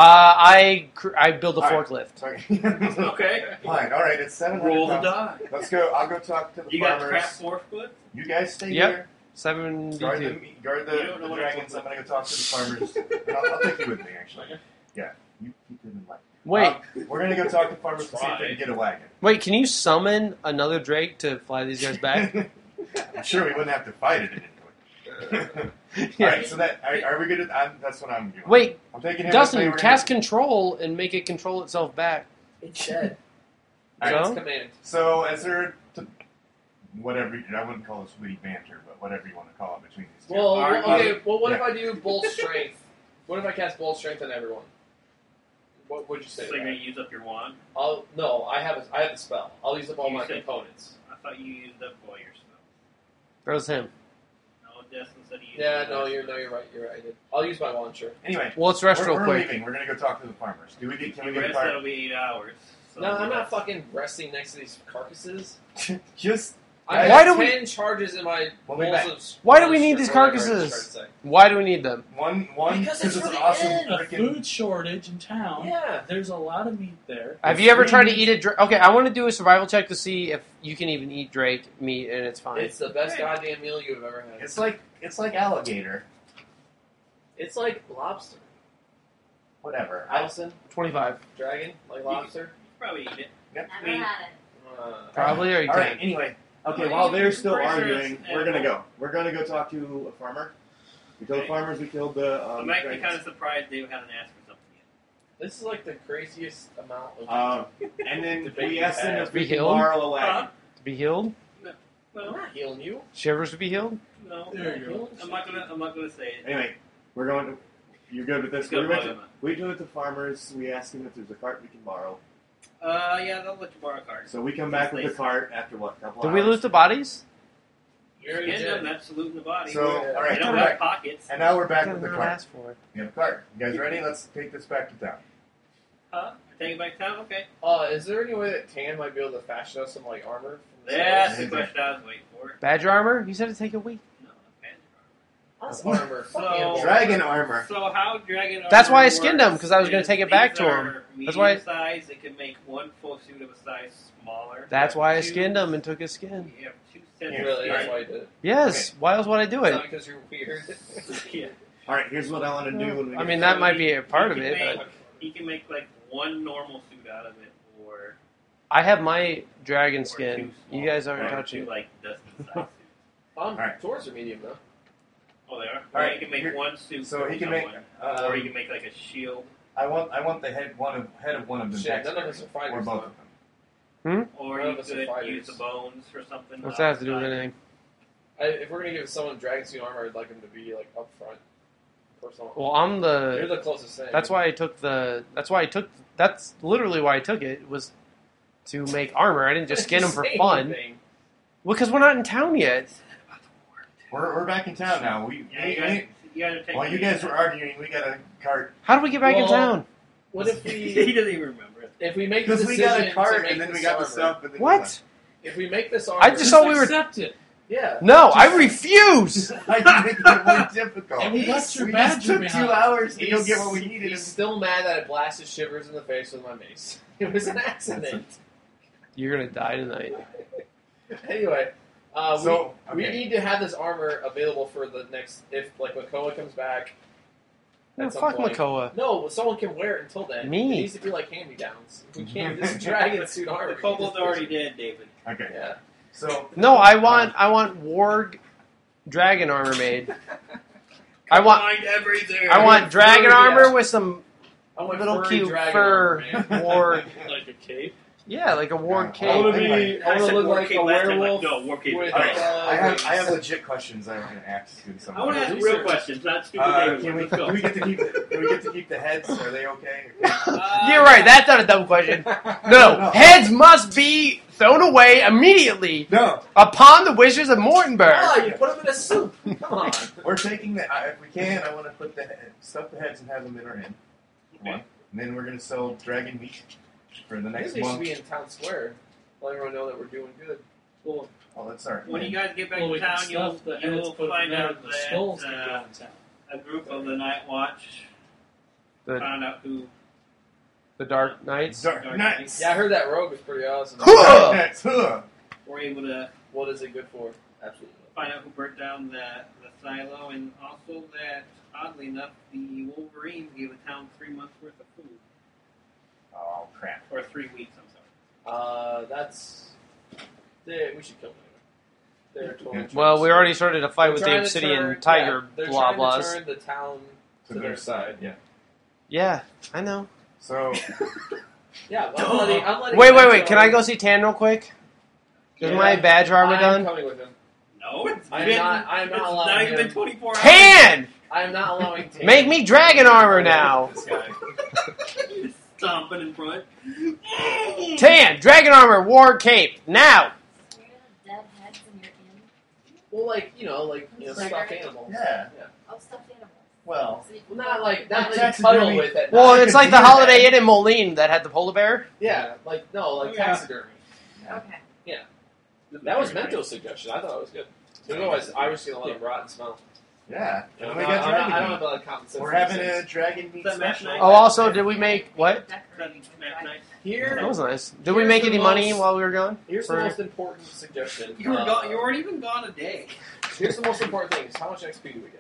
Speaker 1: I build a
Speaker 4: All right.
Speaker 1: forklift.
Speaker 4: Sorry.
Speaker 3: Okay.
Speaker 4: Fine. All right. It's 700
Speaker 3: Roll the
Speaker 4: pounds.
Speaker 3: die.
Speaker 4: Let's go. I'll go talk to the
Speaker 3: You got
Speaker 4: farmers.
Speaker 3: crap 4 foot?
Speaker 4: You guys stay
Speaker 1: Yep.
Speaker 4: here. Guard
Speaker 1: 72.
Speaker 4: guard
Speaker 3: You don't know
Speaker 4: the
Speaker 3: what
Speaker 4: dragons.
Speaker 3: I'm
Speaker 4: I'm gonna go talk to the farmers. And I'll take you with me, actually. Yeah. You keep them in mind.
Speaker 1: Wait,
Speaker 4: We're gonna go talk to farmers to see if they can get a wagon.
Speaker 1: wait. Can you summon another Drake to fly these guys back?
Speaker 4: I'm sure we wouldn't have to fight it anyway.
Speaker 1: Yeah.
Speaker 4: All right, so are we good at that's what I'm doing.
Speaker 1: Wait,
Speaker 4: I'm taking him.
Speaker 1: Dustin,
Speaker 4: we're
Speaker 1: cast
Speaker 4: gonna-
Speaker 1: control and make it control itself back.
Speaker 2: It's dead.
Speaker 4: All right,
Speaker 2: It's
Speaker 1: So?
Speaker 2: command.
Speaker 4: So as there, whatever I wouldn't call this witty banter, but whatever you want to call it between these two.
Speaker 2: Well, okay. Well, what
Speaker 4: Yeah.
Speaker 2: if I do bolt strength? What if I cast bolt strength on everyone? What would you say?
Speaker 3: So
Speaker 2: to
Speaker 3: you're
Speaker 2: that?
Speaker 3: going to use up your wand?
Speaker 2: No, I have the spell. I'll use up all
Speaker 3: You
Speaker 2: my
Speaker 3: said-
Speaker 2: components.
Speaker 3: I thought you used up all your stuff.
Speaker 1: That was him.
Speaker 3: No, Destin said he used
Speaker 2: Yeah,
Speaker 3: up
Speaker 2: no,
Speaker 3: all
Speaker 2: you're
Speaker 3: his
Speaker 2: right. You're right. I did. I'll use my wand, sure.
Speaker 4: Anyway,
Speaker 1: Well, let's rest real
Speaker 4: we're
Speaker 1: quick.
Speaker 4: leaving. We're gonna go talk to the farmers. Can we
Speaker 3: stuff.
Speaker 4: get
Speaker 3: The
Speaker 4: a
Speaker 3: rest,
Speaker 4: car?
Speaker 3: that'll be 8 hours. So
Speaker 2: No, I'm not
Speaker 3: that's-
Speaker 2: fucking resting next to these carcasses.
Speaker 4: Just
Speaker 2: I
Speaker 1: Why
Speaker 2: have
Speaker 1: do we-
Speaker 2: 10 charges in my
Speaker 4: We'll be
Speaker 2: bowls
Speaker 4: back.
Speaker 2: of.
Speaker 1: Why do we need these
Speaker 2: whatever I just
Speaker 1: carcasses?
Speaker 2: tried to say.
Speaker 1: Why do we need them?
Speaker 4: one
Speaker 2: Because it's
Speaker 4: it's
Speaker 2: for
Speaker 4: an
Speaker 2: the
Speaker 4: awesome
Speaker 2: end.
Speaker 5: A
Speaker 4: freaking.
Speaker 5: food shortage in town.
Speaker 2: Yeah.
Speaker 5: There's a lot of meat there.
Speaker 1: Have you ever tried to eat a Drake? Okay, I want to do a survival check to see if you can even eat Drake meat and it's fine.
Speaker 2: It's the best goddamn meal you've ever had.
Speaker 4: It's like alligator.
Speaker 2: It's like lobster.
Speaker 4: Whatever.
Speaker 2: Allison,
Speaker 1: 25.
Speaker 2: dragon, like lobster.
Speaker 3: Probably eat it.
Speaker 6: Never
Speaker 3: mean-
Speaker 6: had it.
Speaker 1: Probably, or you
Speaker 4: All
Speaker 1: can.
Speaker 4: right. Anyway, okay.
Speaker 3: Well,
Speaker 4: While
Speaker 3: you-
Speaker 4: they're still
Speaker 3: pretty sure
Speaker 4: arguing,
Speaker 3: it's
Speaker 4: we're gonna
Speaker 3: edible.
Speaker 4: go. We're gonna go talk to a farmer. We killed the
Speaker 3: Okay.
Speaker 4: farmers. We killed the.
Speaker 3: I'm actually
Speaker 4: dragons.
Speaker 3: kind of surprised they haven't asked for something
Speaker 2: This is like the craziest amount of.
Speaker 4: And then
Speaker 2: Debate
Speaker 4: we asked them
Speaker 2: you
Speaker 4: if
Speaker 2: have.
Speaker 4: we
Speaker 1: Be
Speaker 4: can
Speaker 1: healed?
Speaker 4: borrow a wagon.
Speaker 3: Huh?
Speaker 1: To be healed?
Speaker 2: I'm
Speaker 3: No,
Speaker 2: not healing you.
Speaker 1: Shivers to be healed?
Speaker 3: no.
Speaker 5: There you go.
Speaker 3: I'm not gonna say it.
Speaker 4: Anyway, we're going to. You're good with this?
Speaker 3: Good,
Speaker 4: we
Speaker 3: brother.
Speaker 4: do it to farmers. We ask them if there's a cart we can borrow.
Speaker 3: Yeah, they'll let you borrow a card.
Speaker 4: So we come back with the cart after what? A couple
Speaker 1: Did
Speaker 4: hours?
Speaker 1: we lose the bodies?
Speaker 2: You already
Speaker 3: Skin them,
Speaker 2: did.
Speaker 3: that's saluting the body.
Speaker 4: So, all
Speaker 3: they
Speaker 4: right,
Speaker 3: don't
Speaker 4: we're
Speaker 3: have
Speaker 4: back.
Speaker 3: pockets.
Speaker 4: And now we're back
Speaker 1: I
Speaker 4: with the
Speaker 1: didn't
Speaker 4: cart.
Speaker 1: ask for it.
Speaker 4: We have a cart. You guys ready? Let's take this back to town.
Speaker 3: Huh? Take it back to town? Okay.
Speaker 2: Is there any way that Tan might be able to fashion us some like armor? From the
Speaker 3: That's
Speaker 2: stores?
Speaker 3: the question I was waiting for.
Speaker 1: Badger armor? You said it'd take a week.
Speaker 3: No, okay.
Speaker 2: Us armor.
Speaker 3: So-
Speaker 2: Fucking
Speaker 4: Dragon armor.
Speaker 3: So how dragon armor
Speaker 1: That's why I skinned
Speaker 3: works
Speaker 1: them, 'cause I was gonna
Speaker 3: is
Speaker 1: take it back
Speaker 3: these
Speaker 1: to 'em.
Speaker 3: are
Speaker 1: That's why-
Speaker 3: medium size. They can make one full suit of a size smaller.
Speaker 1: That's why I
Speaker 3: Two-
Speaker 1: skinned him and took his skin.
Speaker 3: You have 2 sets
Speaker 4: Yeah,
Speaker 3: of
Speaker 2: Really? That's
Speaker 3: skin.
Speaker 2: why you did it.
Speaker 1: Yes. Why else would I do
Speaker 2: It's
Speaker 1: it?
Speaker 2: not because you're weird.
Speaker 3: Yeah.
Speaker 4: All right, here's what I want to do when we
Speaker 1: I
Speaker 4: get
Speaker 1: mean,
Speaker 4: back.
Speaker 1: that might be a part of
Speaker 3: You
Speaker 1: it,
Speaker 3: can
Speaker 1: but
Speaker 3: make- He can make like one normal suit out of it, or
Speaker 1: I have my dragon
Speaker 3: or
Speaker 1: skin.
Speaker 3: two small,
Speaker 1: You guys aren't
Speaker 3: or
Speaker 1: touching
Speaker 3: two,
Speaker 1: it.
Speaker 3: like Dustin size suits.
Speaker 2: Alright. Swords are medium though.
Speaker 3: Oh, they are.
Speaker 4: All
Speaker 3: Or
Speaker 4: right,
Speaker 3: he can make
Speaker 4: here-
Speaker 3: one suit.
Speaker 4: So
Speaker 3: for
Speaker 4: he can make.
Speaker 3: someone. Or he can make like a shield,
Speaker 4: I want the head of one of them.
Speaker 2: Shit, none of us are
Speaker 4: or
Speaker 2: fighters.
Speaker 4: both
Speaker 2: though.
Speaker 4: of them.
Speaker 3: or
Speaker 2: None
Speaker 3: you
Speaker 2: of us are
Speaker 3: could
Speaker 2: fighters.
Speaker 3: use the bones for something.
Speaker 1: What's that have to do with
Speaker 3: outside.
Speaker 1: anything?
Speaker 2: If we're gonna give someone dragon suit armor, I'd like him to be like up front, personal.
Speaker 1: Well, I'm
Speaker 2: You're
Speaker 1: the.
Speaker 2: the closest thing.
Speaker 1: That's why I took the. That's why I took. That's literally why I took it. Was to make armor. I didn't just skin them for
Speaker 2: Say
Speaker 1: fun.
Speaker 2: anything.
Speaker 1: Well, because we're not in town yet.
Speaker 4: We're back in town now.
Speaker 3: Yeah, you guys are taking.
Speaker 4: While you guys were arguing, we got a cart
Speaker 1: How do we get back in
Speaker 2: Well,
Speaker 1: town?
Speaker 2: What if
Speaker 3: he
Speaker 2: we
Speaker 3: doesn't even remember it.
Speaker 2: if we make the
Speaker 4: because we
Speaker 2: decision
Speaker 4: got a cart
Speaker 2: to make
Speaker 4: and then we
Speaker 2: this
Speaker 4: got the
Speaker 2: armor,
Speaker 4: stuff. And then
Speaker 1: What?
Speaker 2: If we make this armor,
Speaker 1: I just thought we were.
Speaker 5: accept it.
Speaker 2: yeah.
Speaker 1: No, I refuse.
Speaker 4: I can make it more difficult.
Speaker 5: And we got your
Speaker 4: We just
Speaker 5: badger
Speaker 4: took 2
Speaker 5: behind.
Speaker 4: hours to go get what we needed.
Speaker 2: He's still mad that I blasted Shivers in the face with my mace. It was an accident.
Speaker 1: You're gonna die tonight.
Speaker 2: Anyway,
Speaker 4: So,
Speaker 2: we
Speaker 4: okay.
Speaker 2: need to have this armor available for the next if like Makoa comes back.
Speaker 1: No,
Speaker 2: at some
Speaker 1: fuck
Speaker 2: point.
Speaker 1: Makoa.
Speaker 2: No, someone can wear it until then.
Speaker 1: Me.
Speaker 2: It needs to be like hand-me-downs. If we can't, this dragon suit armor.
Speaker 3: The kobold's already dead, David.
Speaker 4: Okay.
Speaker 2: Yeah.
Speaker 4: So
Speaker 1: No, I want warg dragon armor made. I want
Speaker 3: Find everything.
Speaker 1: I want dragon
Speaker 2: furry
Speaker 1: armor
Speaker 2: ass.
Speaker 1: with some
Speaker 2: I want
Speaker 1: little
Speaker 2: furry
Speaker 1: cute
Speaker 2: dragon
Speaker 1: fur
Speaker 2: armor, man.
Speaker 1: warg.
Speaker 5: Like a cape.
Speaker 1: Yeah, like a warg
Speaker 4: I
Speaker 1: cape.
Speaker 2: I want to
Speaker 4: Anyway.
Speaker 2: be. I want to look like a werewolf
Speaker 3: No, war cape.
Speaker 2: with.
Speaker 4: all right, I have
Speaker 2: wings.
Speaker 4: legit questions I want to ask you.
Speaker 3: I want to ask
Speaker 2: These
Speaker 3: real
Speaker 2: are-
Speaker 3: questions, not stupid David.
Speaker 4: Can we,
Speaker 3: Let's go.
Speaker 4: do we get to keep the heads? Are they okay?
Speaker 1: You're right. That's not a dumb question. No,
Speaker 4: No.
Speaker 1: heads must be thrown away immediately
Speaker 4: No,
Speaker 1: upon the wishes of Mortenberg.
Speaker 2: Ah, you put them in a soup. Come on.
Speaker 4: we're taking the. If we can, I want to put stuff the heads and have them in our inn. One. And then we're gonna sell dragon meat for the
Speaker 2: I
Speaker 4: next
Speaker 2: think they should
Speaker 4: month.
Speaker 2: be in town square. Let everyone know that we're doing good.
Speaker 3: Well,
Speaker 4: Oh, that's all right.
Speaker 3: when you guys get back
Speaker 5: Well, we
Speaker 3: to
Speaker 5: can
Speaker 3: town, you'll,
Speaker 5: stuff the heads,
Speaker 3: you'll
Speaker 5: put
Speaker 3: find
Speaker 5: them there,
Speaker 3: out
Speaker 5: the skulls can go
Speaker 3: that
Speaker 5: in town.
Speaker 3: a group of the Night Watch
Speaker 1: The,
Speaker 3: found out who.
Speaker 1: the Dark Knights.
Speaker 4: Dark
Speaker 3: Dark
Speaker 4: Knights.
Speaker 2: Yeah, I heard that rogue was pretty awesome.
Speaker 1: Huh!
Speaker 4: Dark Knights. Huh.
Speaker 3: were able to
Speaker 2: What is it good for? Absolutely.
Speaker 3: find out who burnt down the silo, and also that, oddly enough, the Wolverines gave the town 3 months worth of food.
Speaker 4: Oh crap.
Speaker 3: Or 3 weeks, I'm sorry.
Speaker 2: That's. We should kill them anyway. They're totally
Speaker 1: Well, we already started a fight
Speaker 2: They're
Speaker 1: with the
Speaker 2: trying to
Speaker 1: Obsidian
Speaker 2: turn-
Speaker 1: Tiger
Speaker 2: yeah, they're
Speaker 1: blah
Speaker 2: trying to
Speaker 1: blahs.
Speaker 2: turn the town
Speaker 4: To their side. Yeah.
Speaker 1: Yeah, I know.
Speaker 4: So
Speaker 2: Yeah, I'm letting
Speaker 1: Wait,
Speaker 2: them
Speaker 1: can I go see Tan real quick? Is
Speaker 2: Yeah.
Speaker 1: my badge armor
Speaker 2: I'm
Speaker 1: done?
Speaker 2: coming with him.
Speaker 3: No, it's
Speaker 2: I'm
Speaker 3: been,
Speaker 2: not- I'm not
Speaker 3: it's
Speaker 2: allowing
Speaker 3: not even
Speaker 2: him.
Speaker 3: been 24 hours.
Speaker 1: Tan!
Speaker 2: I am not allowing. Tan.
Speaker 1: Make me dragon armor now!
Speaker 4: this guy.
Speaker 3: Stomping in front.
Speaker 1: Tan! Dragon armor, war cape, now!
Speaker 6: So you're gonna have dead heads in your inn?
Speaker 2: Well, like stuffed animals.
Speaker 4: Yeah.
Speaker 6: Oh, stuffed animals.
Speaker 4: Well,
Speaker 6: So you
Speaker 2: Well,
Speaker 6: can
Speaker 2: not like
Speaker 4: That's
Speaker 2: cuddle
Speaker 4: taxidermy.
Speaker 2: with it.
Speaker 1: Well,
Speaker 2: Not-
Speaker 1: it's like the Holiday Inn in Moline that had the polar bear.
Speaker 2: yeah, like
Speaker 3: Yeah.
Speaker 2: taxidermy.
Speaker 6: Okay.
Speaker 2: That was Mento's suggestion. I thought it was good. Otherwise, I was gonna let him rot and smell.
Speaker 4: yeah.
Speaker 2: I
Speaker 4: And
Speaker 2: don't
Speaker 4: we
Speaker 2: have
Speaker 4: got dragon
Speaker 2: a
Speaker 4: meat.
Speaker 2: lot of common sense.
Speaker 4: We're
Speaker 2: in
Speaker 4: having
Speaker 2: these
Speaker 4: a
Speaker 2: things.
Speaker 4: dragon meat
Speaker 3: Is that match
Speaker 4: special.
Speaker 3: night?
Speaker 1: Oh, also, did we make what?
Speaker 6: Decorating for
Speaker 3: Map
Speaker 6: dragon.
Speaker 3: night.
Speaker 2: Here,
Speaker 1: That was nice. Did we
Speaker 2: Here's
Speaker 1: make
Speaker 2: the
Speaker 1: any money
Speaker 2: most-
Speaker 1: while we were gone?
Speaker 2: here's the
Speaker 1: For-
Speaker 2: most important suggestion.
Speaker 3: You were gone. You weren't even gone a day.
Speaker 2: Here's the most important thing: is how much XP do we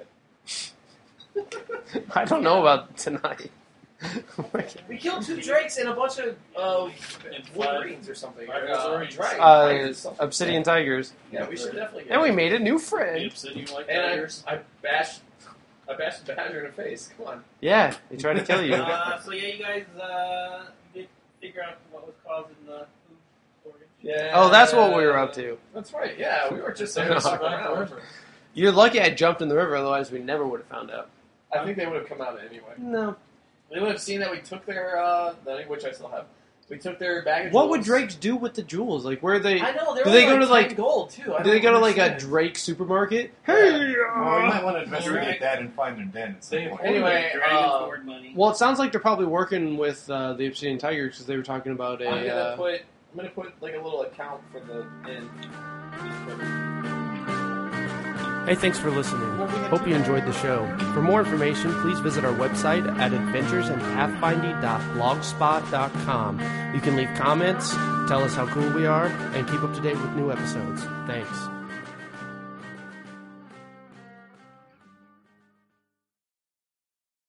Speaker 2: get?
Speaker 1: I don't know about tonight.
Speaker 2: We killed 2 drakes and a bunch of
Speaker 5: And
Speaker 2: wolverines or something.
Speaker 5: five
Speaker 2: Or,
Speaker 5: wolverines.
Speaker 2: dragons.
Speaker 1: Obsidian Tigers.
Speaker 2: Yeah, we should definitely get
Speaker 1: And we
Speaker 2: it.
Speaker 1: made a new
Speaker 5: The
Speaker 1: friend.
Speaker 5: obsidian like
Speaker 2: And
Speaker 5: tigers.
Speaker 2: I bashed I bashed a badger in the face. Come on.
Speaker 1: Yeah, they tried to kill you.
Speaker 3: So yeah, you guys did figure out what was causing the food shortage.
Speaker 2: Yeah.
Speaker 1: Oh, that's what we were up to.
Speaker 2: That's right. Yeah, we were just there to fuck around.
Speaker 1: You're lucky I jumped in the river, otherwise we never would have found out.
Speaker 2: I think they would have come out anyway.
Speaker 1: No.
Speaker 2: They would have seen that we took their, which I still have. We took their bag of
Speaker 1: What
Speaker 2: jewels.
Speaker 1: would Drakes do with the jewels? Like, where are they?
Speaker 2: I know.
Speaker 1: Do they go to, like,
Speaker 2: 10 gold too?
Speaker 1: Do they go to like a Drake supermarket? Hey!
Speaker 4: Well, we might want to investigate that and find their den at some point.
Speaker 2: Anyway,
Speaker 3: Dragon Sword money.
Speaker 1: Well, it sounds like they're probably working with the Obsidian Tigers because they were talking about a.
Speaker 2: I'm gonna put like a little account for the inn.
Speaker 1: Hey, thanks for listening. Hope you enjoyed the show. For more information, please visit our website at adventuresandpathfinding.blogspot.com. You can leave comments, tell us how cool we are, and keep up to date with new episodes. Thanks.